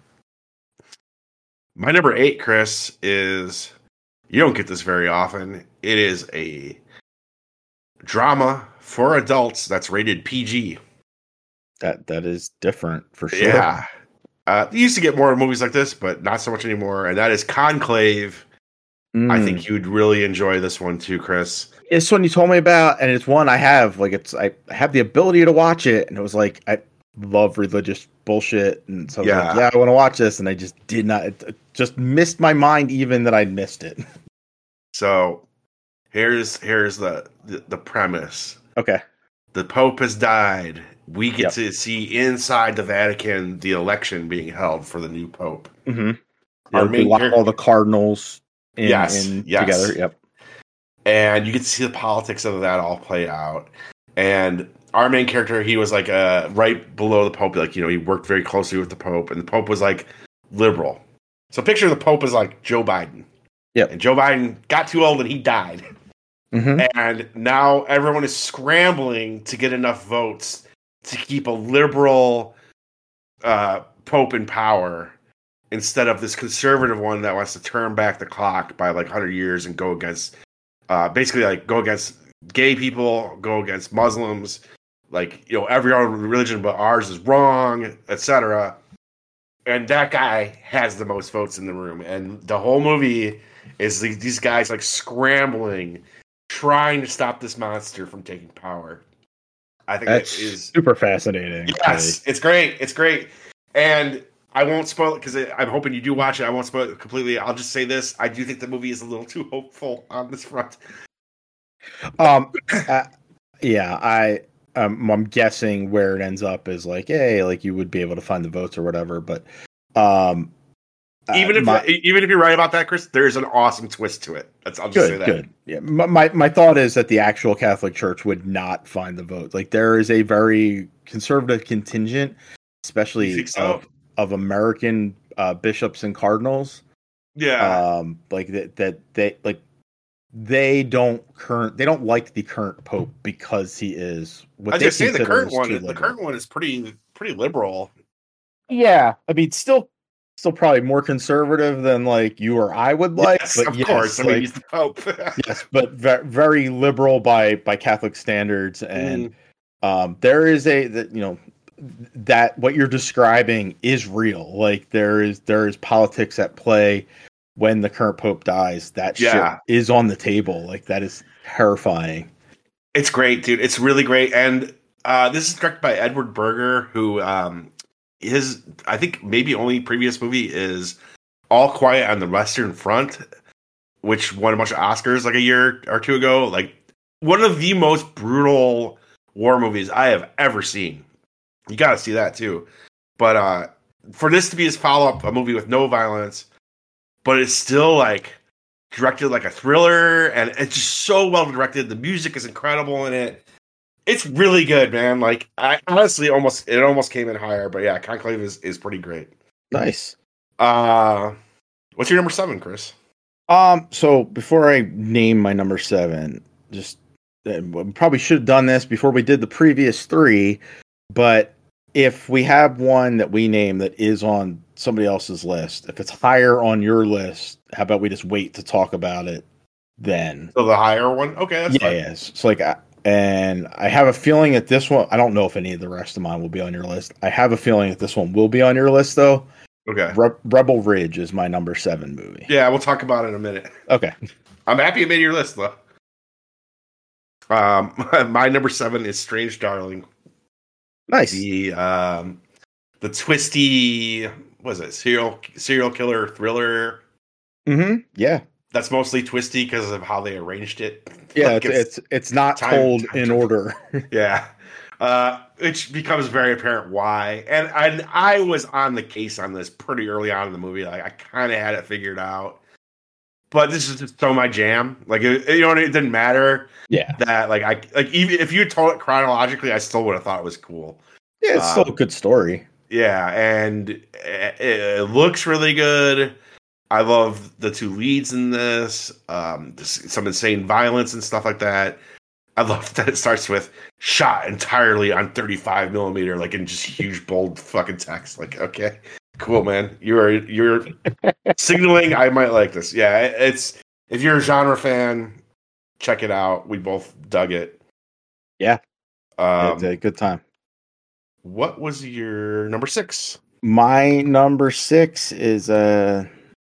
My number 8, Chris, is, you don't get this very often. It is a drama for adults that's rated PG. That is different for sure. Yeah. You used to get more movies like this, but not so much anymore. And that is Conclave. I think you'd really enjoy this one too, Chris. It's one you told me about, and it's one I have. Like I have the ability to watch it, and it was like I love religious bullshit, and so I was like, yeah, I want to watch this, and I just did not. It just missed my mind, even that I missed it. So here's the premise. Okay. The Pope has died. We get to see inside the Vatican the election being held for the new Pope. Mm-hmm. All the cardinals in together. Yep. and you get to see the politics of that all play out. And our main character, he was like right below the Pope. Like, he worked very closely with the Pope, and the Pope was like liberal. So picture the Pope as like Joe Biden. Yeah. And Joe Biden got too old and he died. Mm-hmm. And now everyone is scrambling to get enough votes to keep a liberal Pope in power instead of this conservative one that wants to turn back the clock by like 100 years and go against basically like go against gay people, go against Muslims, like, every other religion but ours is wrong, etc. And that guy has the most votes in the room. And the whole movie is these guys like scrambling, trying to stop this monster from taking power. I think that's it is super fascinating. Yes, it's great. It's great. And I won't spoil it because I'm hoping you do watch it. I won't spoil it completely. I'll just say this. I do think the movie is a little too hopeful on this front. Yeah, I'm guessing where it ends up is like, hey, like you would be able to find the votes or whatever. But even if you're right about that, Chris, there's an awesome twist to it. I'll just say that. Good. Yeah, my thought is that the actual Catholic Church would not find the vote. Like there is a very conservative contingent, especially of American bishops and cardinals. Yeah, like they don't like the current pope because he is what I was they just say the current one. The current one is pretty liberal. Yeah, I mean, still probably more conservative than like you or I would like. Yes, but of course. I mean, he's the Pope. Yes, but very liberal by Catholic standards, and there is that what you're describing is real. Like there is politics at play when the current Pope dies. That shit is on the table. Like that is terrifying. It's great, dude. It's really great, and this is directed by Edward Berger, who his I think maybe only previous movie is All Quiet on the Western Front, which won a bunch of Oscars like a year or two ago. Like one of the most brutal war movies I have ever seen. You got to see that too. But for this to be his follow-up, a movie with no violence, but it's still like directed like a thriller, and it's just so well directed. The music is incredible in it. It's really good, man. Like I honestly almost came in higher, but yeah, Conclave is pretty great. Nice. What's your number 7, Chris? So before I name my number 7, just probably should have done this before we did the previous 3, but if we have one that we name that is on somebody else's list, if it's higher on your list, how about we just wait to talk about it then? So the higher one? Okay, that's fine. Yes. It's like, and I have a feeling that this one, I don't know if any of the rest of mine will be on your list. I have a feeling that this one will be on your list, though. Okay. Rebel Ridge is my number 7 movie. Yeah, we'll talk about it in a minute. Okay. I'm happy it made your list, though. My number 7 is Strange Darling. Nice. The twisty, what is it? Serial killer thriller. Mm-hmm. Yeah. That's mostly twisty because of how they arranged it. Yeah, like it's not told in order. Yeah. Which becomes very apparent why. And I was on the case on this pretty early on in the movie. Like I kind of had it figured out. But this is just so my jam. Like it didn't matter. Yeah. That even if you told it chronologically, I still would have thought it was cool. Yeah, it's still a good story. Yeah, and it looks really good. I love the 2 leads in this. Some insane violence and stuff like that. I love that it starts with shot entirely on 35 millimeter, like in just huge bold fucking text. Like, okay, cool, man. You're signaling I might like this. Yeah, it's if you're a genre fan, check it out. We both dug it. Yeah, it's a good time. What was your number 6? My number 6 is the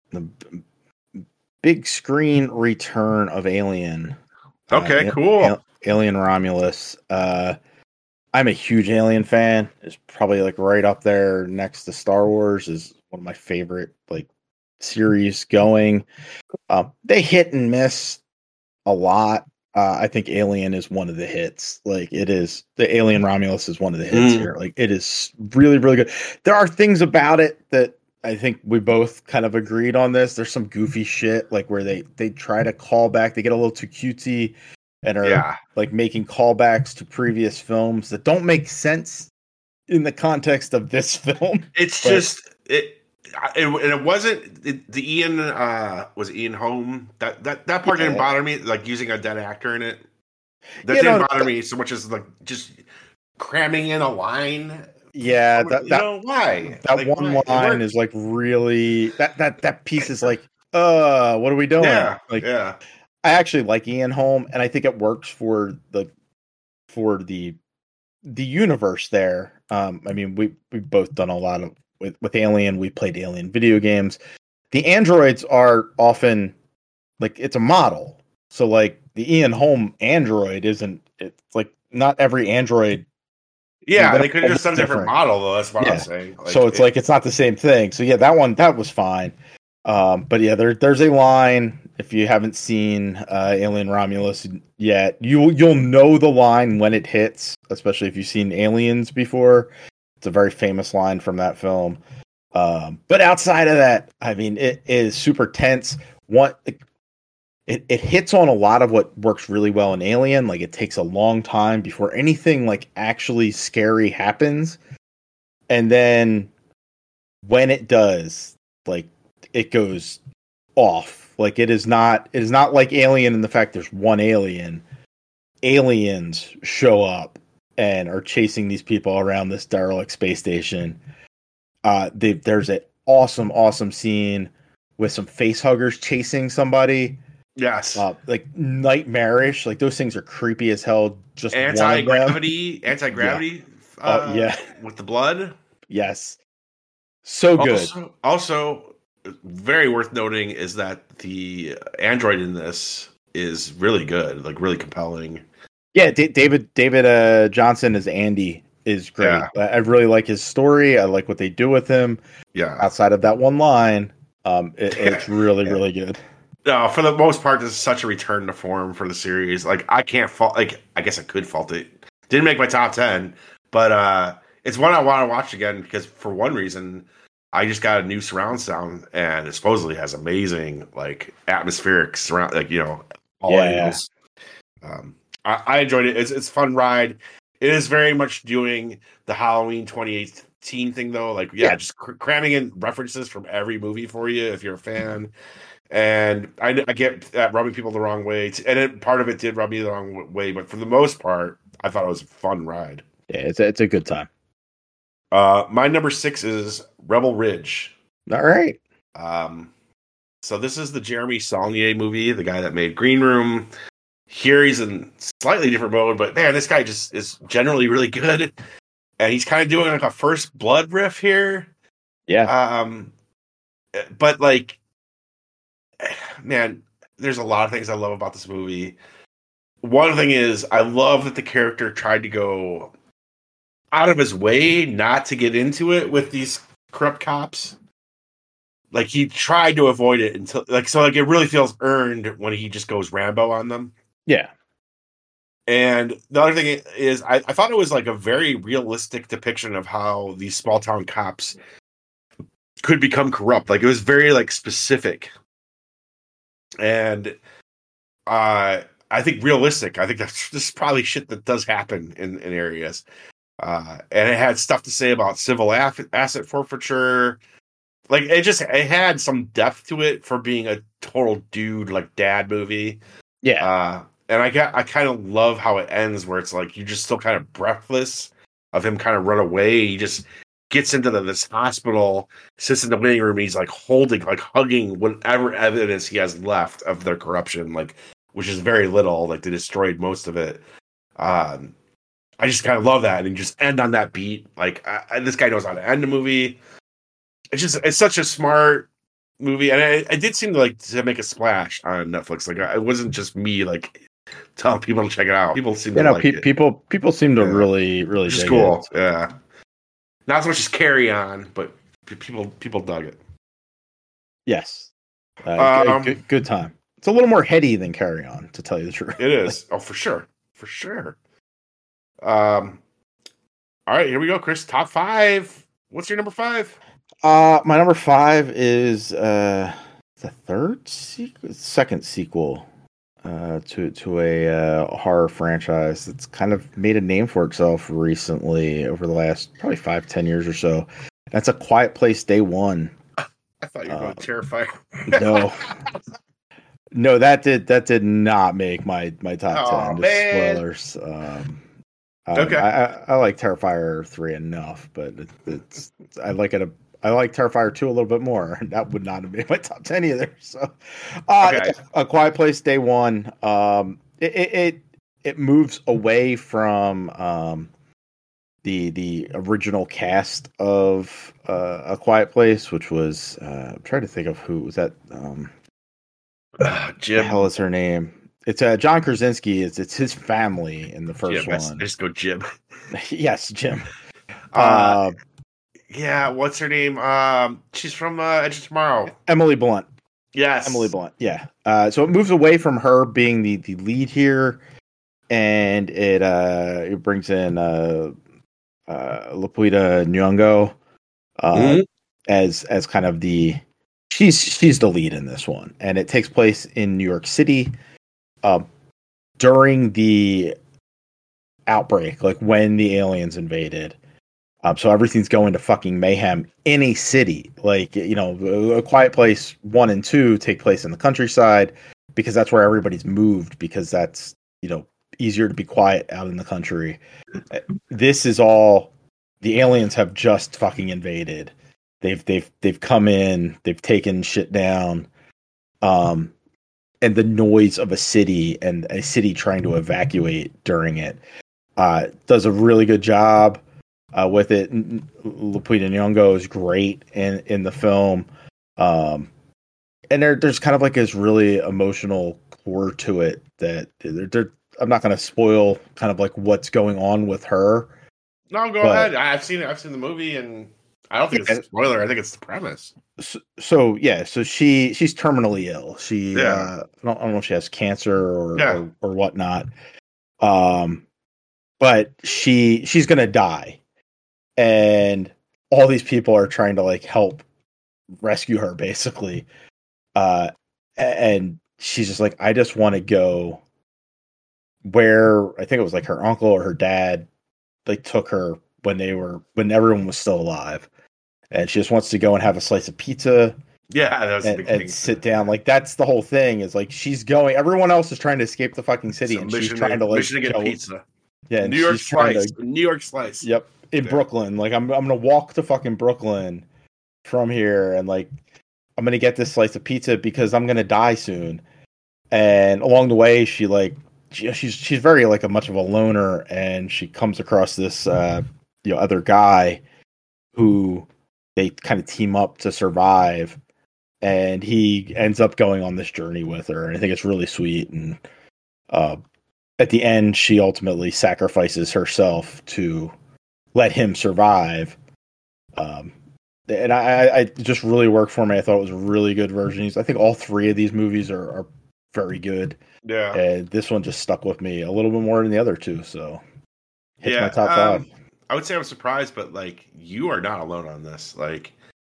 big screen return of Alien. Okay, cool. Alien Romulus. I'm a huge Alien fan. It's probably like right up there next to Star Wars. Is one of my favorite like series going. They hit and miss a lot. I think Alien is one of the hits. Like it is, the Alien Romulus is one of the hits here. Like it is really, really good. There are things about it that I think we both kind of agreed on this. There's some goofy shit like where they try to call back, they get a little too cutesy and are like making callbacks to previous films that don't make sense in the context of this film. It's just it wasn't the Ian was Ian Holm that part didn't bother me, like using a dead actor in it. That didn't bother me so much as like just cramming in a line. Yeah, why? That like, one line is like really that piece is like, what are we doing? Yeah, like, I actually like Ian Holm, and I think it works for the universe there. I mean, we've both done a lot of with Alien. We played Alien video games. The androids are often like it's a model, so like the Ian Holm android isn't. It's like not every android. Yeah, they could have just done a different model, though. That's what I'm saying. Like, so it's not the same thing. So yeah, that was fine. But yeah, there's a line. If you haven't seen Alien Romulus yet, you'll know the line when it hits, especially if you've seen Aliens before. It's a very famous line from that film. But outside of that, I mean, it is super tense. It hits on a lot of what works really well in Alien. Like, it takes a long time before anything like actually scary happens. And then when it does, like, it goes off. Like, it is not like Alien in the fact there's one alien. Aliens show up and are chasing these people around this derelict space station. There's an awesome scene with some face huggers chasing somebody. Yes. Like nightmarish. Like those things are creepy as hell. Just anti-gravity. Yeah. With the blood. Yes. So good. Also, very worth noting is that the android in this is really good, like really compelling. Yeah, David Johnson as Andy is great. Yeah. I really like his story. I like what they do with him. Yeah. Outside of that one line, it's really really good. No, for the most part, this is such a return to form for the series. Like, I can't fault. Like, I guess I could fault it. Didn't make my top 10, but it's one I want to watch again because for one reason, I just got a new surround sound, and it supposedly has amazing like atmospheric surround, like all angles. Yeah. I enjoyed it. It's a fun ride. It is very much doing the Halloween 2018 thing though. Like, just cramming in references from every movie for you if you're a fan. And I get that rubbing people the wrong way, and part of it did rub me the wrong way. But for the most part, I thought it was a fun ride. Yeah, it's a good time. My number 6 is Rebel Ridge. All right. So this is the Jeremy Saulnier movie, the guy that made Green Room. Here he's in slightly different mode, but man, this guy just is generally really good, and he's kind of doing like a First Blood riff here. Yeah. But like, man, there's a lot of things I love about this movie. One thing is I love that the character tried to go out of his way not to get into it with these corrupt cops. Like, he tried to avoid it until it really feels earned when he just goes Rambo on them. Yeah. And the other thing is I thought it was like a very realistic depiction of how these small town cops could become corrupt. Like, it was very like specific. And I think realistic. I think this is probably shit that does happen in areas. And it had stuff to say about civil asset forfeiture. Like, it had some depth to it for being a total dude, like, dad movie. Yeah. And I kind of love how it ends, where it's like you're just still kind of breathless of him kind of run away. He just gets into this hospital, sits in the waiting room, and he's like hugging whatever evidence he has left of their corruption, like, which is very little. Like, they destroyed most of it. I just kind of love that, and just end on that beat. Like, this guy knows how to end a movie. It's such a smart movie, and it did seem to make a splash on Netflix. Like, it wasn't just me like telling people to check it out. People seem to like it. People seem to really which is cool. It. Yeah, not so much as Carry On, but people dug it. Yes, good time. It's a little more heady than Carry On, to tell you the truth. It is. Oh, for sure. All right, here we go, Chris. Top 5. What's your number 5? My number 5 is the second sequel to a horror franchise that's kind of made a name for itself recently over the last probably 5-10 years or so. That's A Quiet Place Day One. I thought you were going Terrifier. No, no, that did not make my top 10. Just man. spoilers. Okay. I like Terrifier 3 enough, but I like Terrifier 2 a little bit more. That would not have made my top 10 either. So, Okay. A Quiet Place Day One. It moves away from the original cast of A Quiet Place, which was I'm trying to think of who was that. Jim. The hell is her name? It's John Krasinski. It's his family in the first Jim, one. I just go Jim. Yes, Jim. Yeah, what's her name? She's from Edge of Tomorrow. Emily Blunt. Yes, Emily Blunt. Yeah. So it moves away from her being the lead here, and it brings in Lupita Nyong'o as kind of the she's the lead in this one, and it takes place in New York City during the outbreak, like when the aliens invaded. So everything's going to fucking mayhem in a city. Like, you know, A Quiet Place 1 and 2 take place in the countryside because that's where everybody's moved, because that's, you know, easier to be quiet out in the country. This is all the aliens have just fucking invaded. They've come in, they've taken shit down. And the noise of a city and a city trying to evacuate during it does a really good job with it. Lupita Nyong'o is great in the film, and there's kind of like this really emotional core to it that I'm not going to spoil kind of like what's going on with her. No, go ahead. I've seen it. I've seen the movie, and I don't think it's a spoiler. I think it's the premise. So she's terminally ill. She I don't know if she has cancer or whatnot. But she's gonna die, and all these people are trying to like help rescue her, basically. And she's just like, I just want to go where I think it was like her uncle or her dad like took her when everyone was still alive. And she just wants to go and have a slice of pizza. Yeah, that was a big thing. And sit down. Like, that's the whole thing. Is like she's going. Everyone else is trying to escape the fucking city, and she's trying to like mission to get pizza. Yeah, New York slice. New York slice. Yep, in Brooklyn. Like, I'm gonna walk to fucking Brooklyn from here, and like I'm gonna get this slice of pizza because I'm gonna die soon. And along the way, she's very like a much of a loner, and she comes across this other guy who they kind of team up to survive, and he ends up going on this journey with her, and I think it's really sweet. And at the end, she ultimately sacrifices herself to let him survive. And I just really worked for me. I thought it was a really good version. I think all three of these movies are very good. Yeah, and this one just stuck with me a little bit more than the other two. So hits my top 5. I would say I'm surprised, but like you are not alone on this. Like,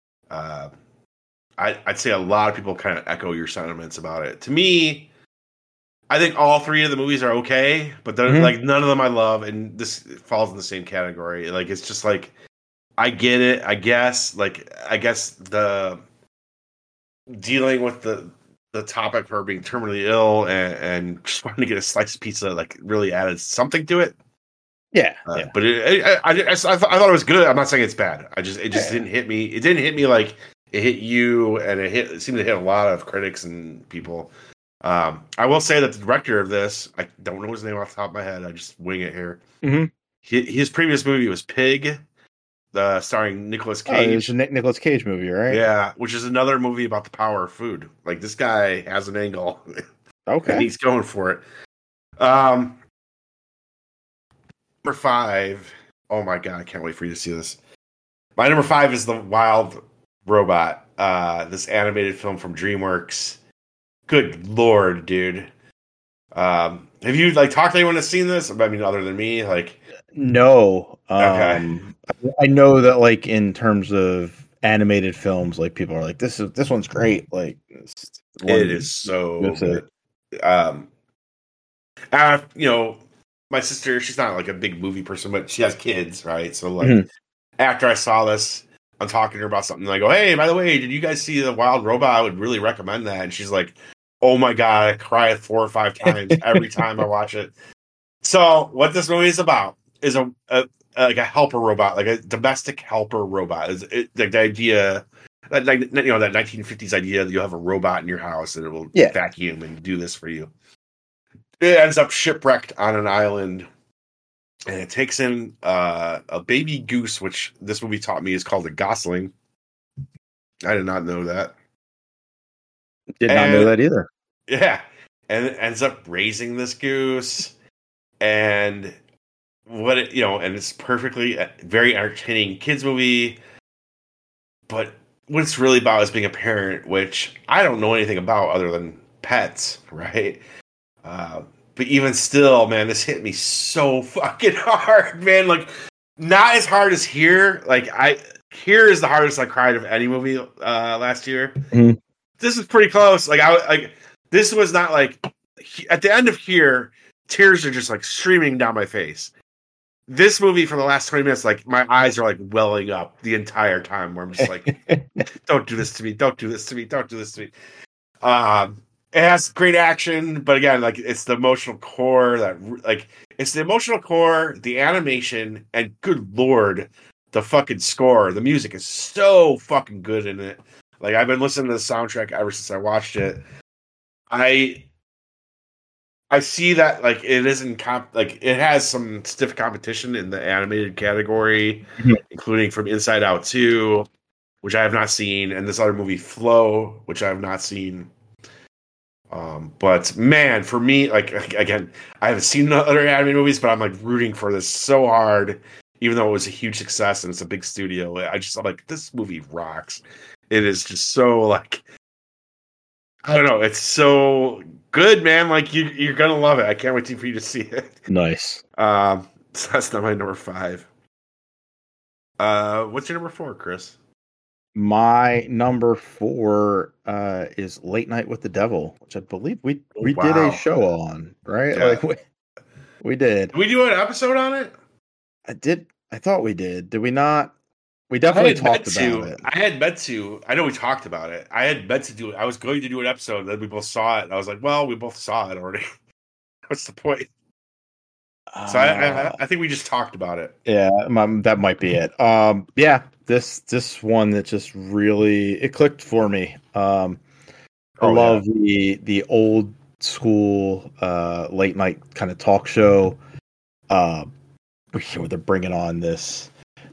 I'd say a lot of people kind of echo your sentiments about it. To me, I think all three of the movies are okay, but they're like none of them I love, and this falls in the same category. Like, it's just like I get it, I guess. Like, I guess the dealing with the topic of her being terminally ill and just wanting to get a slice of pizza like really added something to it. Yeah, but I thought it was good. I'm not saying it's bad. It just didn't hit me. It didn't hit me like it hit you, and it seemed to hit a lot of critics and people. I will say that the director of this, I don't know his name off the top of my head. I just wing it here. Mm-hmm. His previous movie was Pig, starring Nicolas Cage. It's a Nicolas Cage movie, right? Yeah, which is another movie about the power of food. Like, this guy has an angle. Okay, and he's going for it. Number 5. Oh my god, I can't wait for you to see this. My number 5 is The Wild Robot. This animated film from DreamWorks. Good lord, dude. Have you like talked to anyone that's seen this? I mean, other than me, like no. Okay. I know that like in terms of animated films, like people are like, this one's great. Like it is so good. My sister, she's not like a big movie person, but she has kids, right? So like after I saw this, I'm talking to her about something. And I go, hey, by the way, did you guys see The Wild Robot? I would really recommend that. And she's like, oh my God, I cry 4 or 5 times every time I watch it. So what this movie is about is like a helper robot, like a domestic helper robot. Is like the idea that, like, that 1950s idea that you'll have a robot in your house and it will vacuum and do this for you. It ends up shipwrecked on an island, and it takes in a baby goose, which this movie taught me is called a gosling. I did not know that. Did not know that either. Yeah, and it ends up raising this goose, and and it's perfectly very entertaining kids movie. But what it's really about is being a parent, which I don't know anything about other than pets, right? But even still, man, this hit me so fucking hard, man. Like, not as hard as Here. Like, Here is the hardest I cried of any movie last year. Mm-hmm. This is pretty close. This was not like at the end of Here, tears are just like streaming down my face. This movie for the last 20 minutes, like my eyes are like welling up the entire time. Where I'm just like, don't do this to me. Don't do this to me. Don't do this to me. It has great action, but again, like it's the emotional core the animation, and good Lord, the fucking score. The music is so fucking good in it. Like, I've been listening to the soundtrack ever since I watched it. I see that like it isn't it has some stiff competition in the animated category, including from Inside Out 2, which I have not seen, and this other movie Flow, which I have not seen. But man, for me, like again, I haven't seen other anime movies, but I'm like rooting for this so hard, even though it was a huge success and it's a big studio. I'm like, this movie rocks. It is just so like, I don't know, it's so good, man. Like you're gonna love it. I can't wait for you to see it. Nice. So that's not my number 5. What's your number 4, Chris? My number 4 is Late Night with the Devil, which I believe we did a show on, right? Yeah. Like we did. Did we do an episode on it? I thought we did. Did we not? We definitely talked about it. I had meant to. I know we talked about it. I had meant to do it. I was going to do an episode, then we both saw it. And I was like, well, we both saw it already. What's the point? So I think we just talked about it. Yeah, that might be it. Yeah. This one that just really it clicked for me. I love the old school late night kind of talk show. They're bringing on this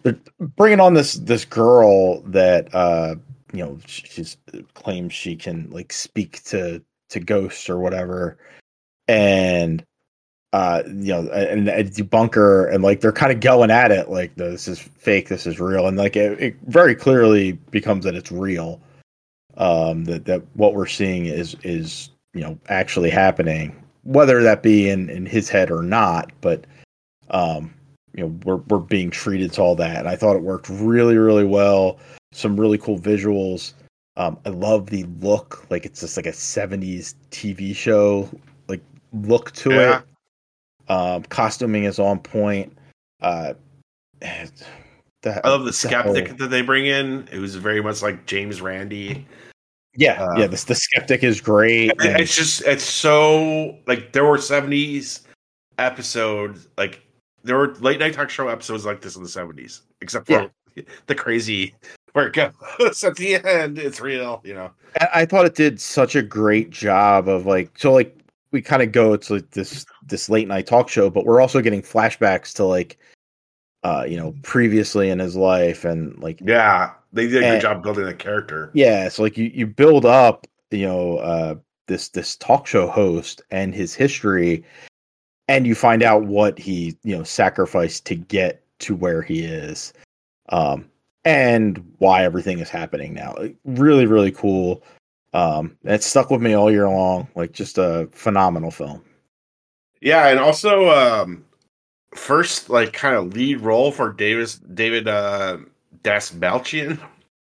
girl that she's claims she can like speak to ghosts or whatever, and and a debunker, and like they're kind of going at it like this is fake, this is real, and like it very clearly becomes that it's real. That what we're seeing is actually happening, whether that be in his head or not. But we're being treated to all that, and I thought it worked really, really well. Some really cool visuals. I love the look, like it's just like a 70s TV show like look to it. Costuming is on point. I love the skeptic that they bring in. It was very much like James Randi. The skeptic is great. It's so like there were 70s episodes, like there were late night talk show episodes like this in the 70s, except for the crazy where it goes at the end. It's real, I thought it did such a great job of we kind of go to like this late night talk show, but we're also getting flashbacks to like previously in his life, and like they did a good job building the character. So like you build up this talk show host and his history, and you find out what he sacrificed to get to where he is, and why everything is happening now. Like, really, really cool. It stuck with me all year long. Like, just a phenomenal film. Yeah, and also first like kind of lead role for David Dastmalchian.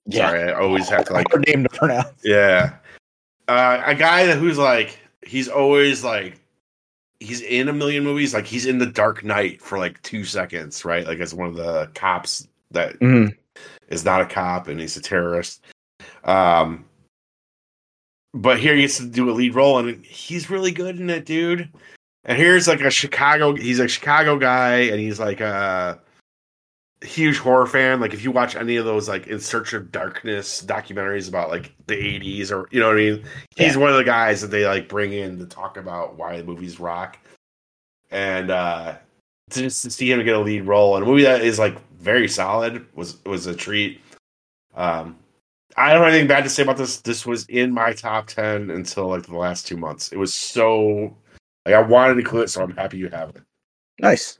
Yeah. Sorry, I always have to like hard name to pronounce. Yeah. A guy who's like he's always like he's in a million movies. Like he's in The Dark Knight for like 2 seconds, right? Like as one of the cops that is not a cop and he's a terrorist. But here he gets to do a lead role and he's really good in it, dude. And here's like he's a Chicago guy and he's like a huge horror fan. Like if you watch any of those like In Search of Darkness documentaries about like the 80s or you know what I mean, he's one of the guys that they like bring in to talk about why the movies rock. And just to see him get a lead role in a movie that is like very solid was a treat. I don't have anything bad to say about this. This was in my top 10 until like the last 2 months. It was so like I wanted to include it, so I'm happy you have it. Nice.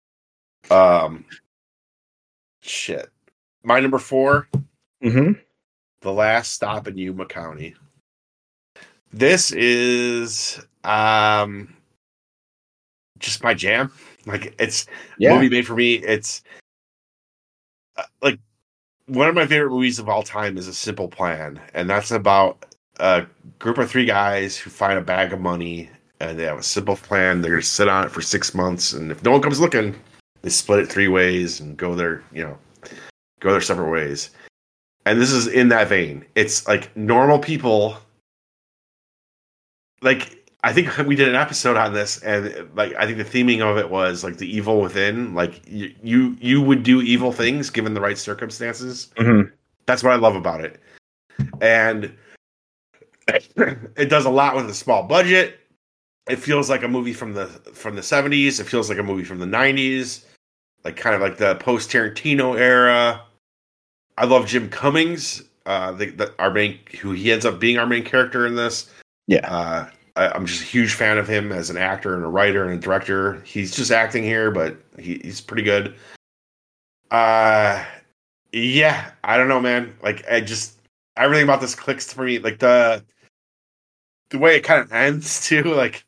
Shit. My number 4. The Last Stop in Yuma County. This is just my jam. Like it's a movie made for me. It's like one of my favorite movies of all time is A Simple Plan, and that's about a group of 3 guys who find a bag of money and they have a simple plan. They're going to sit on it for 6 months, and if no one comes looking, they split it 3 ways and go their separate ways. And this is in that vein. It's like normal people. Like I think we did an episode on this, and like I think the theming of it was like the evil within. Like you would do evil things given the right circumstances. That's what I love about it, and it does a lot with a small budget. It feels like a movie from the 70s. It feels like a movie from the 90s, like kind of like the post Tarantino era. I love Jim Cummings, who he ends up being our main character in this. Yeah. I'm just a huge fan of him as an actor and a writer and a director. He's just acting here, but he's pretty good. Yeah, I don't know, man. Like, everything about this clicks for me. Like the way it kind of ends too, like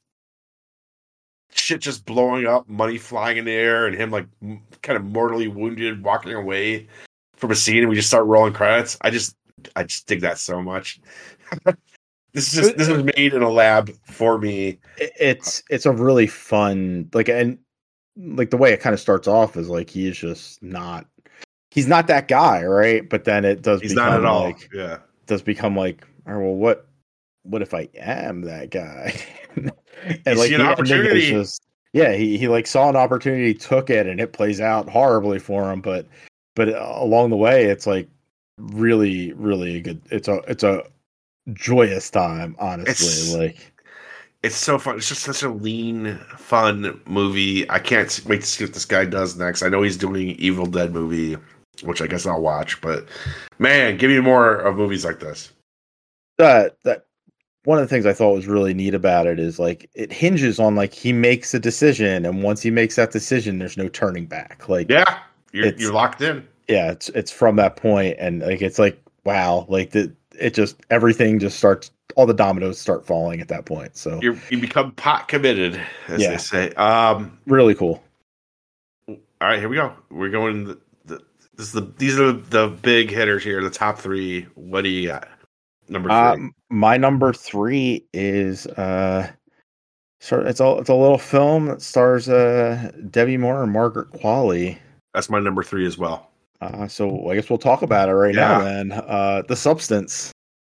shit just blowing up, money flying in the air, and him like kind of mortally wounded, walking away from a scene, and we just start rolling credits. I just dig that so much. This was made in a lab for me. It's a really fun and the way it kind of starts off is like he's not that guy, right? But then it does become not at all. Like, yeah, does become like, oh, well, what if I am that guy? And like an opportunity. He like saw an opportunity, took it, and it plays out horribly for him. But along the way, it's like really, really good. It's a joyous time, honestly. It's so fun. It's just such a lean, fun movie. I can't wait to see what this guy does next. I know he's doing an Evil Dead movie, which I guess I'll watch. But man, give me more of movies like this. That one of the things I thought was really neat about it is like it hinges on like he makes a decision, and once he makes that decision, there's no turning back. Like you're locked in. Yeah, it's from that point, and like it's like wow, like everything just starts. All the dominoes start falling at that point. So you become pot committed, as they say. Really cool. All right, here we go. We're going. These are the big hitters here. The top 3. What do you got? Number 3. My number 3 is it's a little film that stars Debbie Moore and Margaret Qualley. That's my number 3 as well. So I guess we'll talk about it right now. Then The Substance.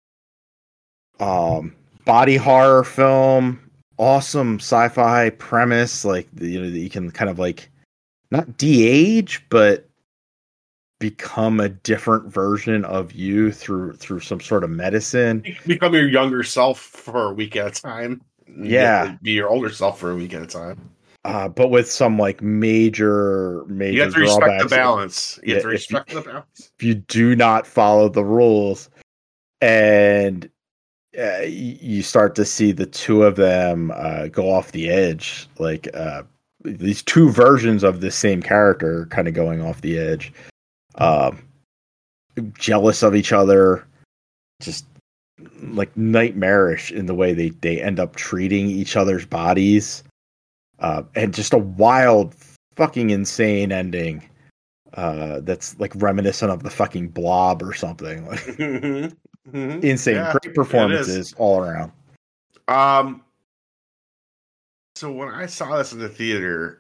Body horror film, awesome sci-fi premise. Like you can kind of like not de-age, but become a different version of you through some sort of medicine. You become your younger self for a week at a time. Yeah, be your older self for a week at a time. But with some like major you have to respect the balance. You have to respect the balance. If you do not follow the rules, and you start to see the two of them go off the edge, like these two versions of the same character kind of going off the edge, jealous of each other, just like nightmarish in the way they end up treating each other's bodies, and just a wild, fucking insane ending. that's like reminiscent of the fucking Blob or something. Like, insane, Yeah, great performances all around. So when I saw this in the theater,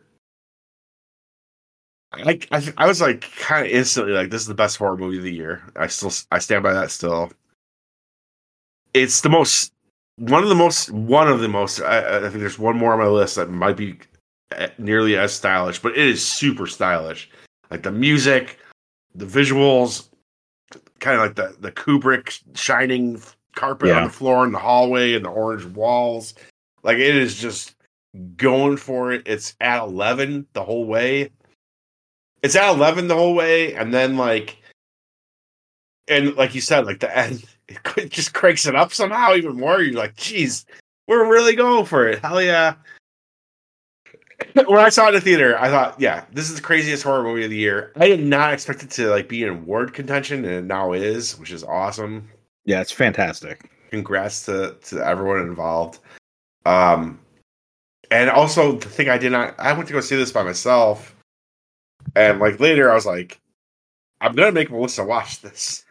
I was like kind of instantly like, this is the best horror movie of the year. I stand by that still. It's one of the most. I think there's one more on my list that might be nearly as stylish, but it is super stylish. Like the music, the visuals, kind of like the Kubrick shining carpet on the floor in the hallway and the orange walls. Like it is just going for it. It's at 11 the whole way. And then like you said, like the end, it just cranks it up somehow even more. You're like, geez, we're really going for it. Hell yeah. When I saw it in the theater, I thought, yeah, this is the craziest horror movie of the year. I did not expect it to like be in award contention, and it now is, which is awesome. Yeah, it's fantastic. Congrats to everyone involved. And also the thing I went to go see this by myself, and like later I was like, I'm gonna make Melissa watch this.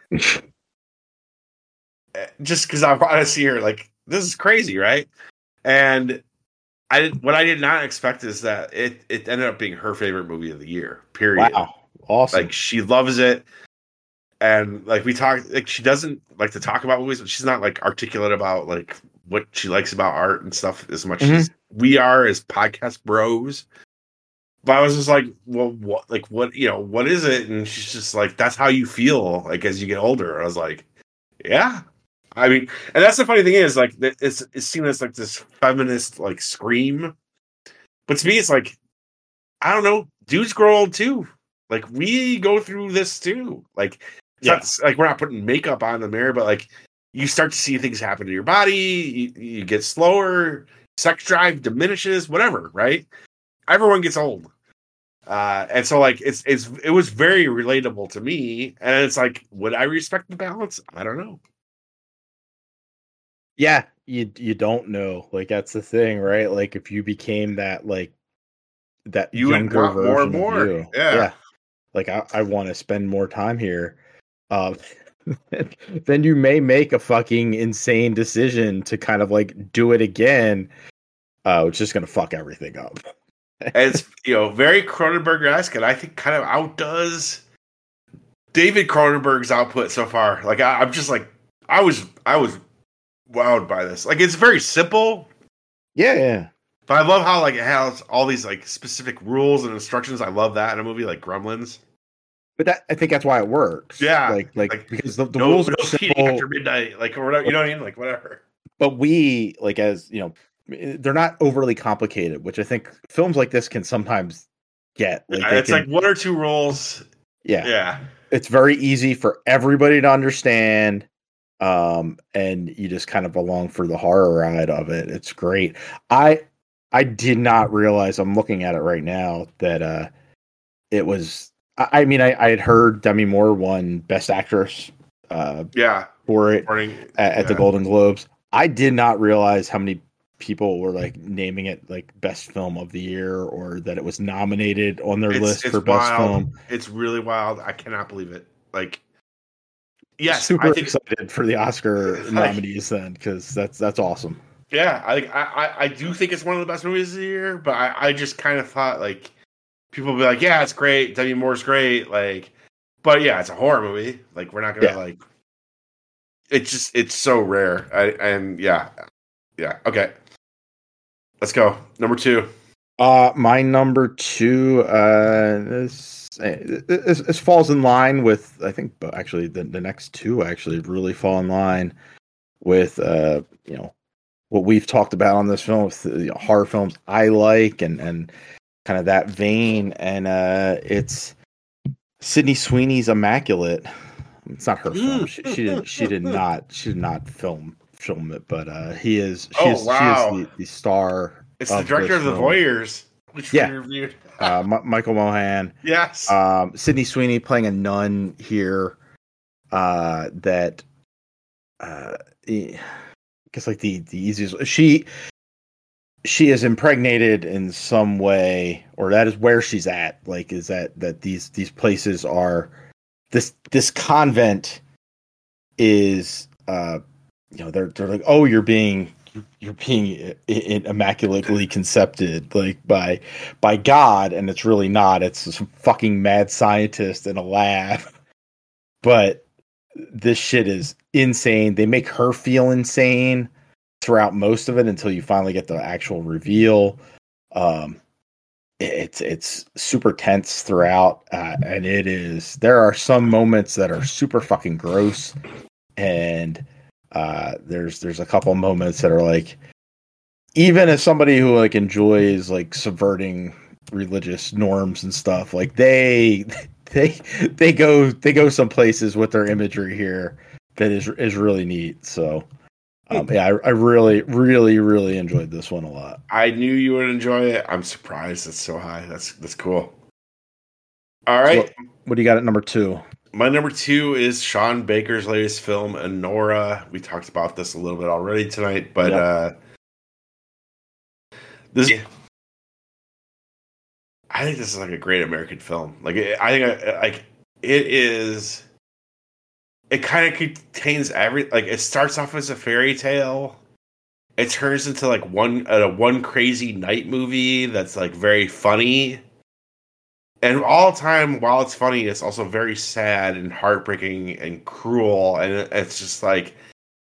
Just because I want to see her, like, this is crazy, right? And what I did not expect is that it ended up being her favorite movie of the year. Period. Wow, awesome! Like she loves it, and like we talked, like she doesn't like to talk about movies, but she's not like articulate about like what she likes about art and stuff as much as we are as podcast bros. But I was just like, well, what is it? And she's just like, that's how you feel like as you get older. I was like, yeah. I mean, and that's the funny thing is, like, it's seen as like this feminist like scream, but to me, it's like, I don't know, dudes grow old too. Like we go through this too. Like, it's not like we're not putting makeup on the mirror, but like you start to see things happen to your body. You get slower, sex drive diminishes, whatever. Right? Everyone gets old, and so like it was very relatable to me. And it's like, would I respect the balance? I don't know. Yeah, you don't know. Like that's the thing, right? Like if you became that like that you younger would want version more. of you, yeah. Like I want to spend more time here. Then you may make a fucking insane decision to kind of like do it again, which is gonna fuck everything up. And it's very Cronenberg-esque, and I think kind of outdoes David Cronenberg's output so far. Like I'm just like I was wowed by this. Like it's very simple. Yeah. But I love how like it has all these like specific rules and instructions. I love that in a movie like Gremlins. But I think that's why it works. Yeah. Like because the rules are simple after midnight, like or whatever, you know what I mean? Like whatever. But we like as they're not overly complicated, which I think films like this can sometimes get. Like it's like one or two rules. Yeah. It's very easy for everybody to understand. And you just kind of along for the horror ride of it. It's great. I did not realize, I'm looking at it right now, that it was. I mean, I had heard Demi Moore won Best Actress. For it at the Golden Globes. I did not realize how many people were like naming it like Best Film of the Year, or that it was nominated on their list for Best Film. It's really wild. I cannot believe it. Like. Yes, super excited for the Oscar nominees then, because that's awesome. Yeah, I do think it's one of the best movies of the year, but I just kind of thought like people would be like, yeah, it's great, Demi Moore's great, like, but yeah, it's a horror movie. Like we're not gonna like. It's so rare, and yeah, okay. Let's go. Number 2. My number 2 this falls in line with, I think, actually the next 2 actually really fall in line with what we've talked about on this film, with horror films I like and kind of that vein, and it's Sydney Sweeney's Immaculate. It's not her film. She did not film it, but she is the star. It's the director of The Voyeurs, which we reviewed. Michael Mohan. Yes. Sydney Sweeney playing a nun here. That I guess like the easiest. She she is impregnated in some way, or that is where she's at. Like, is that these places are this convent is they're like, oh, you're being immaculately conceived, like by God, and it's really not. It's some fucking mad scientist in a lab. But this shit is insane. They make her feel insane throughout most of it until you finally get the actual reveal. It's super tense throughout, and it is. There are some moments that are super fucking gross, and there's a couple moments that are like, even as somebody who like enjoys like subverting religious norms and stuff, like they go some places with their imagery here that is really neat. So yeah, I really, really, really enjoyed this one a lot. I knew you would enjoy it. I'm surprised it's so high. That's cool. All right. So what do you got at number 2? My number 2 is Sean Baker's latest film, Anora. We talked about this a little bit already tonight, but this, I think this is like a great American film. Like, I think it is. It kind of contains it starts off as a fairy tale. It turns into like one crazy night movie that's like very funny. And all the time, while it's funny, it's also very sad and heartbreaking and cruel. And it's just like,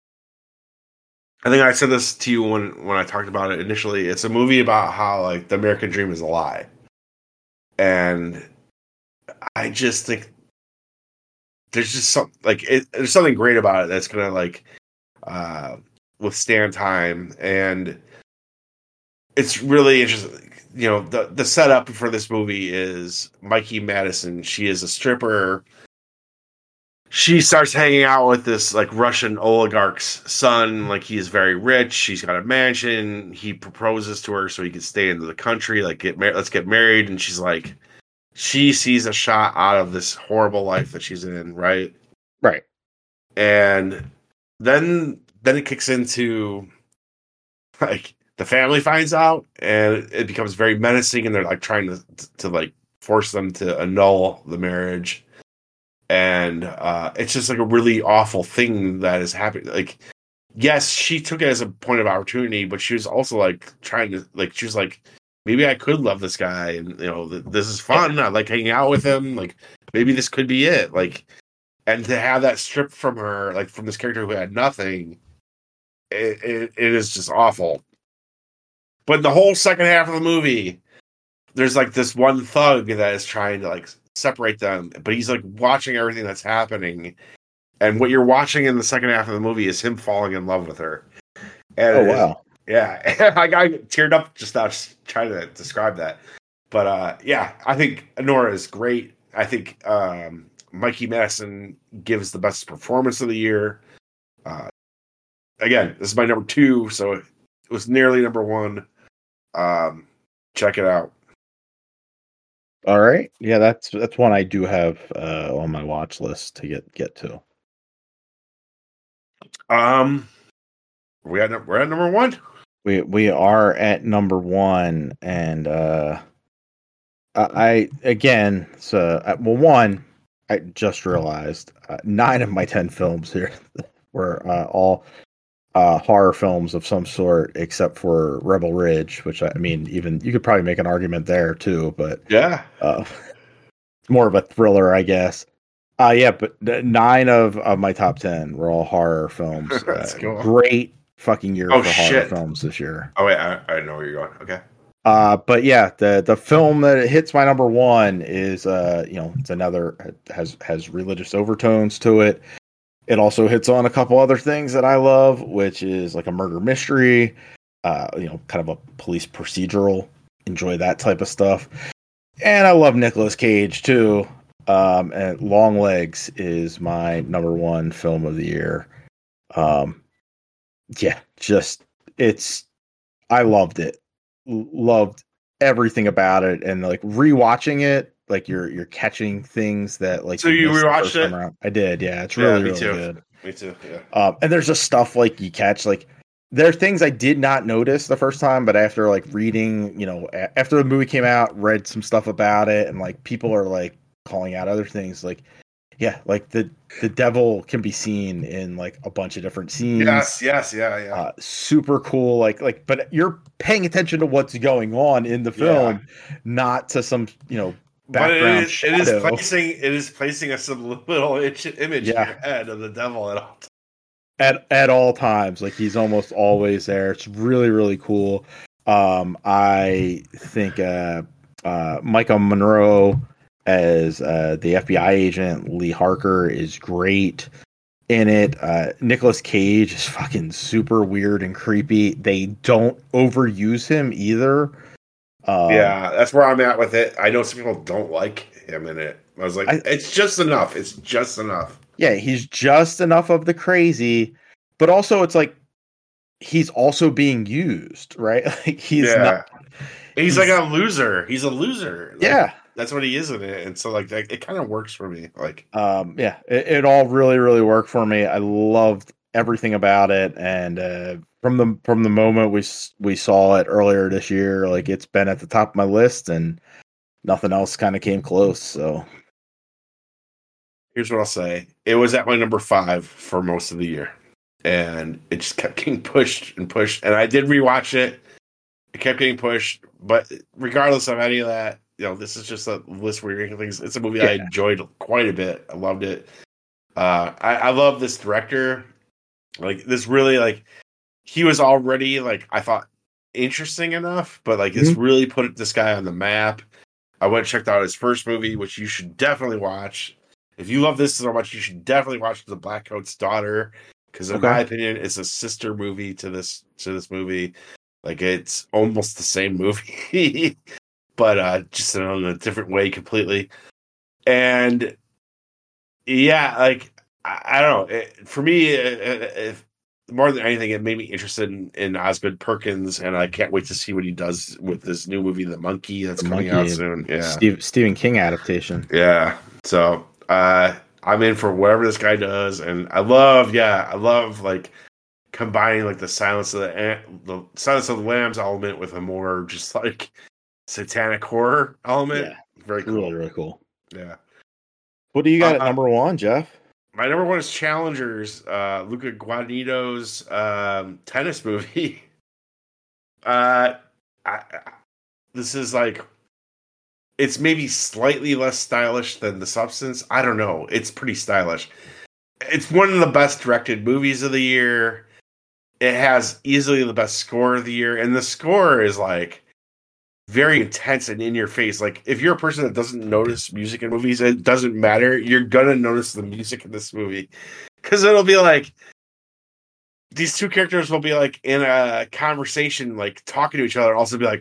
I think I said this to you when I talked about it initially. It's a movie about how like the American dream is a lie. And I just think there's just there's something great about it that's gonna like withstand time, and it's really interesting. You know, the setup for this movie is Mikey Madison. She is a stripper. She starts hanging out with this like Russian oligarch's son. Like, he is very rich. She's got a mansion. He proposes to her so he can stay in the country. Like, let's get married. And she's like, she sees a shot out of this horrible life that she's in, right? Right. And then it kicks into like the family finds out, and it becomes very menacing, and they're like trying to like force them to annul the marriage. And it's just like a really awful thing that is happening. Like, yes, she took it as a point of opportunity, but she was also like trying to, like, she was like, maybe I could love this guy, and this is fun. I like hanging out with him. Like, maybe this could be it. Like, and to have that stripped from her, like from this character who had nothing, it is just awful. But the whole second half of the movie, there's like this one thug that is trying to like separate them, but he's like watching everything that's happening, and what you're watching in the second half of the movie is him falling in love with her. And wow. Yeah, I teared up just now just trying to describe that. But yeah, I think Anora is great. I think Mikey Madison gives the best performance of the year. Again, this is my number 2, so it was nearly number 1. Check it out. All right, yeah, that's one I do have on my watch list to get to. We're at number 1. We are at number 1, and I just realized 9 of my 10 films here were all horror films of some sort, except for Rebel Ridge, which I mean, even you could probably make an argument there too, but yeah, it's more of a thriller, I guess. Yeah, but 9 of my top 10 were all horror films. That's cool. Great fucking year for horror films this year. Oh wait, I know where you're going. Okay. But yeah, the film that hits my number 1 is it's another has religious overtones to it. It also hits on a couple other things that I love, which is like a murder mystery, kind of a police procedural. Enjoy that type of stuff. And I love Nicolas Cage too. And Long Legs is my number 1 film of the year. Yeah, I loved it. Loved everything about it, and like rewatching it, like you're catching things that like. So you rewatched it? I did, yeah. It's really, really good. Me too. Yeah. And there's just stuff like you catch, like there are things I did not notice the first time, but after like reading, after the movie came out, read some stuff about it, and like people are like calling out other things, like yeah, like the devil can be seen in like a bunch of different scenes. Yeah. Super cool, but you're paying attention to what's going on in the film, not to some background shadow. It is placing a subliminal image in your head of the devil at all times. At all times. Like he's almost always there. It's really, really cool. I think Micah Monroe as the FBI agent, Lee Harker, is great in it. Nicolas Cage is fucking super weird and creepy. They don't overuse him either. Yeah, that's where I'm at with it. I know some people don't like him in it. I was like, it's just enough. It's just enough. Yeah, he's just enough of the crazy, but also it's like he's also being used, right? Like he's not. He's like a loser. He's a loser. Like, that's what he is in it, and so like it kind of works for me. Like, it all really, really worked for me. I loved everything about it, and from the moment we saw it earlier this year, like it's been at the top of my list, and nothing else kind of came close. So, here's what I'll say: it was at my number 5 for most of the year, and it just kept getting pushed and pushed. And I did rewatch it. It kept getting pushed, but regardless of any of that, this is just a list where you're making things. It's a movie I enjoyed quite a bit. I loved it. I love this director. Like this really, like he was already like I thought interesting enough, but like this really put this guy on the map. I went and checked out his first movie, which you should definitely watch. If you love this so much, you should definitely watch The Blackcoat's Daughter, because in my opinion, it's a sister movie to this movie. Like it's almost the same movie, but just in a different way completely. And yeah, like I don't know. For me, more than anything, it made me interested in Osgood Perkins, and I can't wait to see what he does with this new movie, The Monkey, that's coming out soon. Yeah, Stephen King adaptation. Yeah, so I'm in for whatever this guy does, and I love like combining like the Silence of the Lambs element with a more just like satanic horror element. Yeah, very cool. Really, really cool. Yeah. What do you got at number 1, Jeff? My number 1 is Challengers, Luca Guadagnino's tennis movie. This is like, it's maybe slightly less stylish than The Substance. I don't know. It's pretty stylish. It's one of the best directed movies of the year. It has easily the best score of the year, and the score is like very intense and in your face. Like if you're a person that doesn't notice music in movies, it doesn't matter. You're gonna notice the music in this movie, because it'll be like these two characters will be like in a conversation, like talking to each other, and also be like,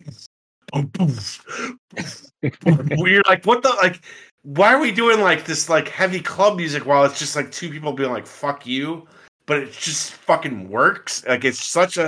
you're like, what the, like, why are we doing like this like heavy club music while it's just like two people being like fuck you, but it just fucking works. Like it's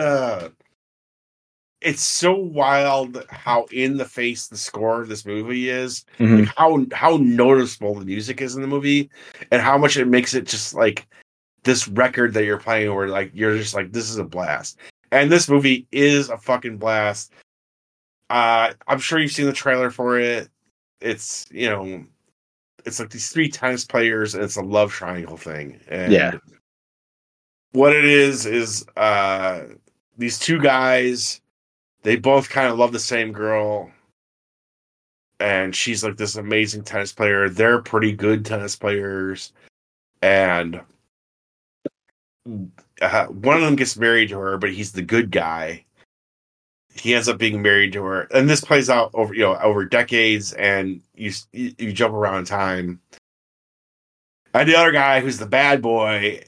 so wild how in the face the score of this movie is, like how noticeable the music is in the movie, and how much it makes it just like this record that you're playing where like you're just like, this is a blast. And this movie is a fucking blast. I'm sure you've seen the trailer for it. It's, it's like these 3 tennis players, and it's a love triangle thing. And what it is these 2 guys, they both kind of love the same girl, and she's like this amazing tennis player. They're pretty good tennis players, and one of them gets married to her, but he's the good guy. He ends up being married to her, and this plays out over decades, and you jump around time. And the other guy, who's the bad boy,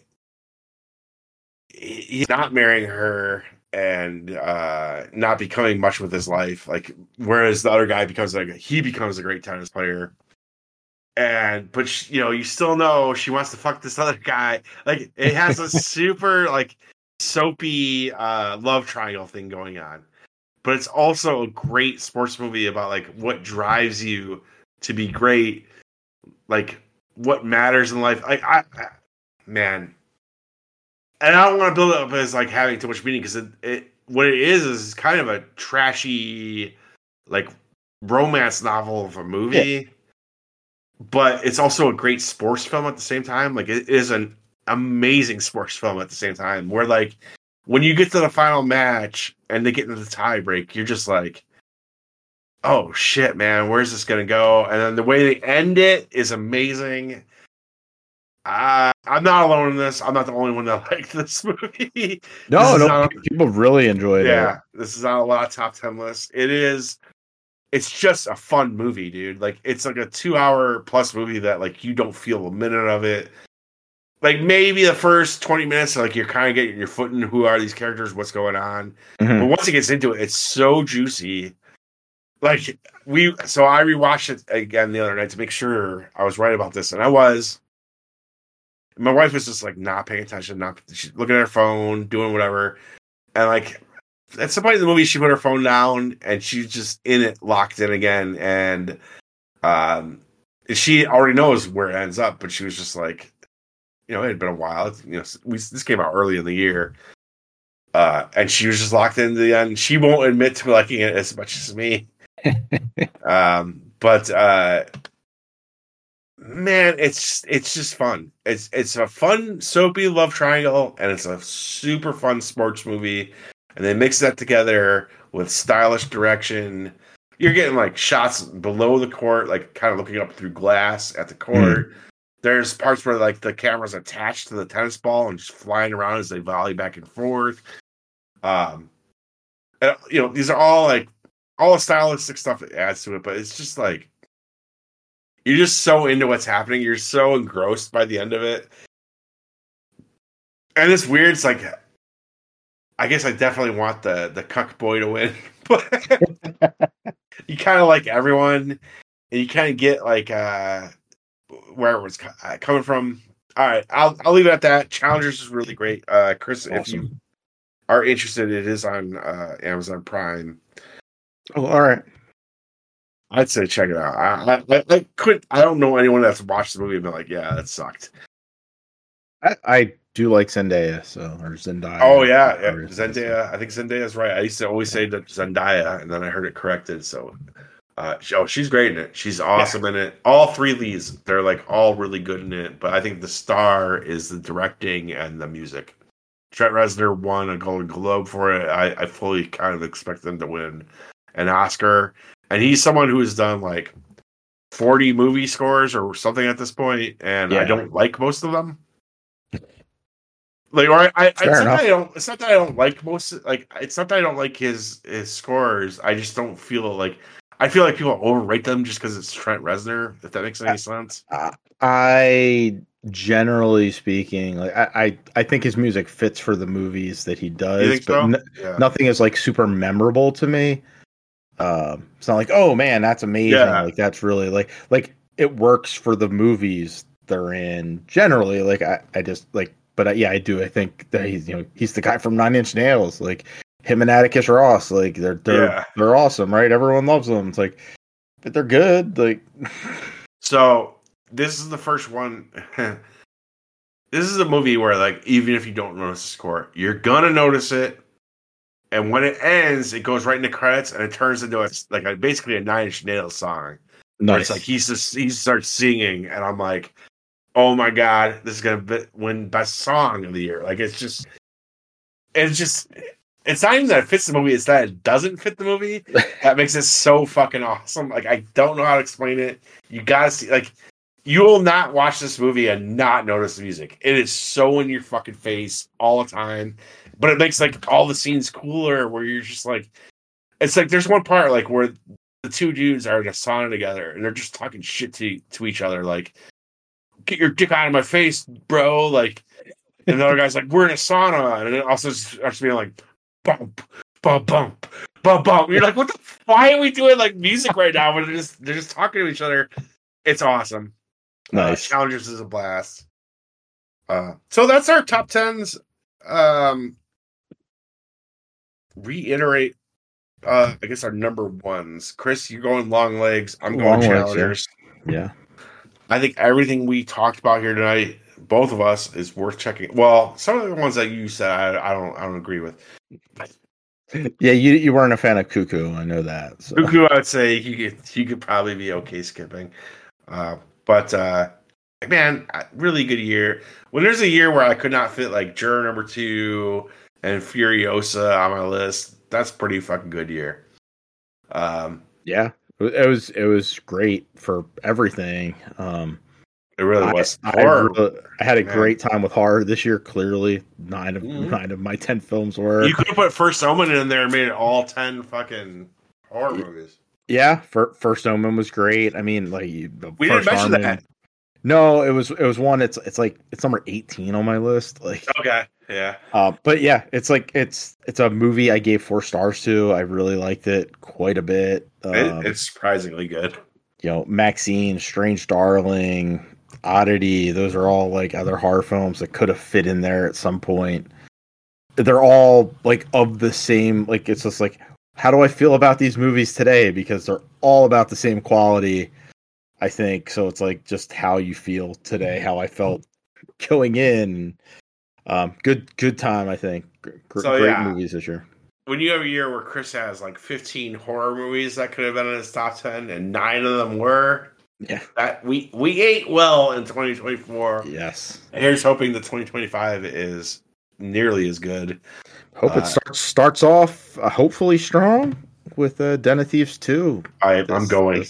he's not marrying her and not becoming much with his life, like whereas the other guy becomes a great tennis player, but you still know she wants to fuck this other guy. Like it has a super like soapy love triangle thing going on, but it's also a great sports movie about like what drives you to be great, like what matters in life. Like man, and I don't want to build it up as like having too much meaning because what it is kind of a trashy, like romance novel of a movie, Yeah. but it's also a great sports film at the same time. Like it is an amazing sports film at the same time. Where like when you get to the final match and they get into the tie break, you're just like, oh shit, man, where's this gonna go? And then the way they end it is amazing. I'm not alone in this. I'm not the only one that liked this movie. No, people really enjoyed it. Yeah, this is on a lot of top 10 lists. It's just a fun movie, dude. Like it's like a 2-hour plus movie that like you don't feel a minute of it. Like maybe the first 20 minutes, like you're kind of getting your foot in who are these characters, what's going on. Mhm. But once it gets into it, it's so juicy. Like so I rewatched it again the other night to make sure I was right about this, and I was. My wife was just like not paying attention, she's looking at her phone, doing whatever, and like at some point in the movie, she put her phone down and she's just in it, locked in again, and she already knows where it ends up, but she was just like, it had been a while, this came out early in the year, and she was just locked into the end. She won't admit to liking it as much as me, but. Man, it's just fun. It's a fun soapy love triangle, and it's a super fun sports movie. And they mix that together with stylish direction. You're getting like shots below the court, like kind of looking up through glass at the court. There's parts where like the camera's attached to the tennis ball and just flying around as they volley back and forth. And, these are all the stylistic stuff that adds to it, but it's just like. You're just so into what's happening. You're so engrossed by the end of it. And it's weird. It's like, I guess I definitely want the cuck boy to win. But you kind of like everyone. And you kind of get like where it was coming from. All right. I'll leave it at that. Challengers is really great. Chris, awesome. If you are interested, it is on Amazon Prime. Oh, all right. I'd say check it out. I don't know anyone that's watched the movie and been like, yeah, that sucked. I do like Zendaya, or Zendaya. Oh yeah, Zendaya. I think Zendaya is right. I used to always say that Zendaya, and then I heard it corrected. So, she's great in it. She's awesome in it. All three leads, they're like all really good in it. But I think the star is the directing and the music. Trent Reznor won a Golden Globe for it. I fully kind of expect them to win an Oscar. And he's someone who has done like 40 movie scores or something at this point, and I don't like most of them. Like, or it's not that I don't like most. Like, it's not that I don't like his scores. I just don't feel like I feel like people overrate them just because it's Trent Reznor. If that makes any sense. I generally speaking, like I think his music fits for the movies that he does. You think but nothing is like super memorable to me. It's not like, oh man, that's amazing. Yeah. Like that's really like it works for the movies they're in generally. Like I just like, but I do. I think that he's the guy from Nine Inch Nails. Like him and Atticus Ross. Like they're awesome, right? Everyone loves them. It's like, but they're good. Like, so this is the first one. This is a movie where like even if you don't notice the score, you're gonna notice it. And when it ends, it goes right into credits, and it turns into basically a Nine Inch Nails song. Nice. It's like he starts singing, and I'm like, oh my god, this is gonna win best song of the year. Like it's not even that it fits the movie; it's that it doesn't fit the movie that makes it so fucking awesome. Like I don't know how to explain it. You gotta see, like, you will not watch this movie and not notice the music. It is so in your fucking face all the time. But it makes like all the scenes cooler where you're just like, it's like there's one part like where the two dudes are in a sauna together and they're just talking shit to each other, like, get your dick out of my face, bro. Like, and the other guy's like, we're in a sauna. And it also starts being like, bump, bump, bump, bump, bump. You're like, what the why are we doing like music right now? But they're just talking to each other. It's awesome. Nice. Challengers is a blast. So that's our top 10s. Reiterate I guess our number ones. Chris, you're going Long Legs. I'm going Challengers. Yeah. I think everything we talked about here tonight both of us is worth checking. Well, some of the ones that you said I don't agree with. Yeah, you weren't a fan of Cuckoo. I know that. So. Cuckoo, I would say you could probably be okay skipping. But man, really good year. When there's a year where I could not fit like Juror number 2 and Furiosa on my list, that's pretty fucking good year. Yeah, it was great for everything. It really was. I had a great time with horror this year. Clearly, 9 of my 10 films were. You could have put First Omen in there and made it all 10 fucking horror movies. Yeah, First Omen was great. I mean, like we didn't mention that. No, it was one. It's like it's number 18 on my list. Like okay, yeah. But yeah, it's like it's a movie I gave 4 stars to. I really liked it quite a bit. It's surprisingly good. You know, Maxine, Strange Darling, Oddity. Those are all like other horror films that could have fit in there at some point. They're all like of the same. Like it's just like, how do I feel about these movies today? Because they're all about the same quality. I think so. It's like just how you feel today, how I felt going in. Good time, I think. Great movies this year. When you have a year where Chris has like 15 horror movies that could have been in his top 10, and 9 of them were, that we ate well in 2024. Yes. Here's hoping that 2025 is nearly as good. Hope it starts off hopefully strong with Den of Thieves 2. I'm going.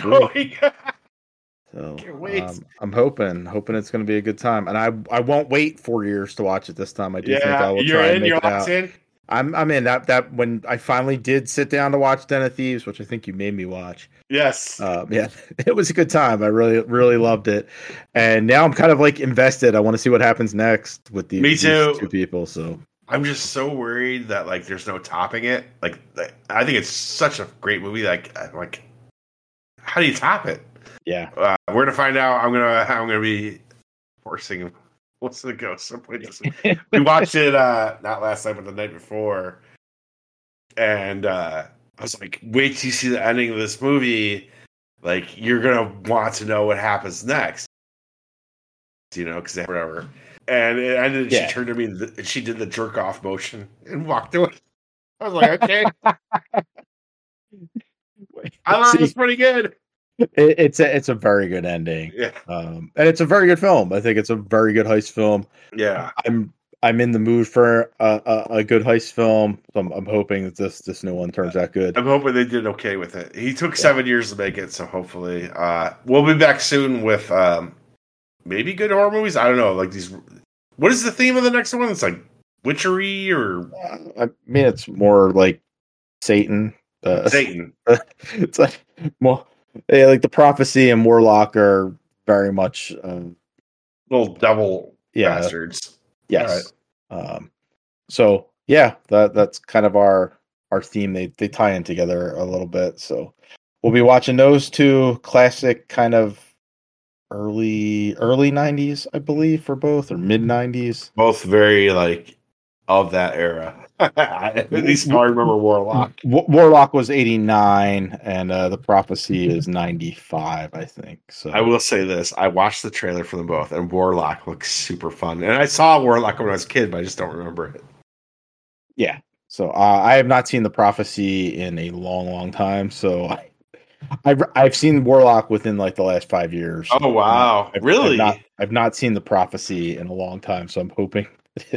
So I'm hoping it's going to be a good time, and I won't wait 4 years to watch it this time. I do think I will try and make it out. In? I'm in that when I finally did sit down to watch Den of Thieves, which I think you made me watch. Yes. Yeah, it was a good time. I really loved it, and now I'm kind of like invested. I want to see what happens next with these 2 people. So I'm just so worried that like there's no topping it. Like I think it's such a great movie. Like how do you top it? Yeah, we're gonna find out. I'm gonna be forcing. What's the ghost? We watched it not last night, but the night before, and I was like, "Wait till you see the ending of this movie. Like, you're gonna want to know what happens next." You know, because whatever. And it ended. She turned to me. And she did the jerk off motion and walked away. I was like, "Okay." I thought it was pretty good. It's a very good ending. Yeah. And it's a very good film. I think it's a very good heist film. Yeah. I'm in the mood for a good heist film. So I'm hoping that this new one turns out good. I'm hoping they did okay with it. He took 7 years to make it, so hopefully we'll be back soon with maybe good horror movies. I don't know, like these. What is the theme of the next one? It's like witchery, or I mean, it's more like Satan. Satan. It's like more. Yeah, like the prophecy and Warlock are very much little devil bastards. Yes. Right. So yeah, that's kind of our theme. They tie in together a little bit. So we'll be watching those 2 classic kind of early 90s, I believe, for both, or mid 90s. Both very like of that era. At least I remember Warlock. Warlock was 89, and the Prophecy is 95, I think. So I will say this: I watched the trailer for them both, and Warlock looks super fun. And I saw Warlock when I was a kid, but I just don't remember it. Yeah. So I have not seen the Prophecy in a long time. So I've seen Warlock within like the last 5 years. Oh wow! Really? I've not seen the Prophecy in a long time, so I'm hoping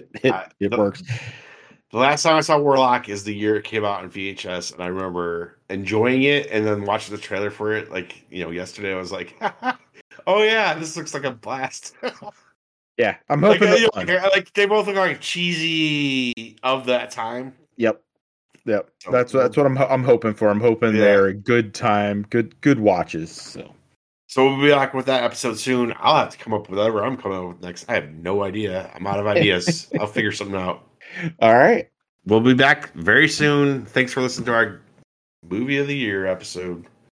it works. The last time I saw Warlock is the year it came out on VHS, and I remember enjoying it, and then watching the trailer for it, like, you know, yesterday. I was like, "Oh yeah, this looks like a blast." Yeah, I'm hoping like they both look like cheesy of that time. Yep. So that's what I'm hoping for. I'm hoping they're a good time, good watches. So we'll be back with that episode soon. I'll have to come up with whatever I'm coming up with next. I have no idea. I'm out of ideas. I'll figure something out. All right. We'll be back very soon. Thanks for listening to our Movie of the Year episode.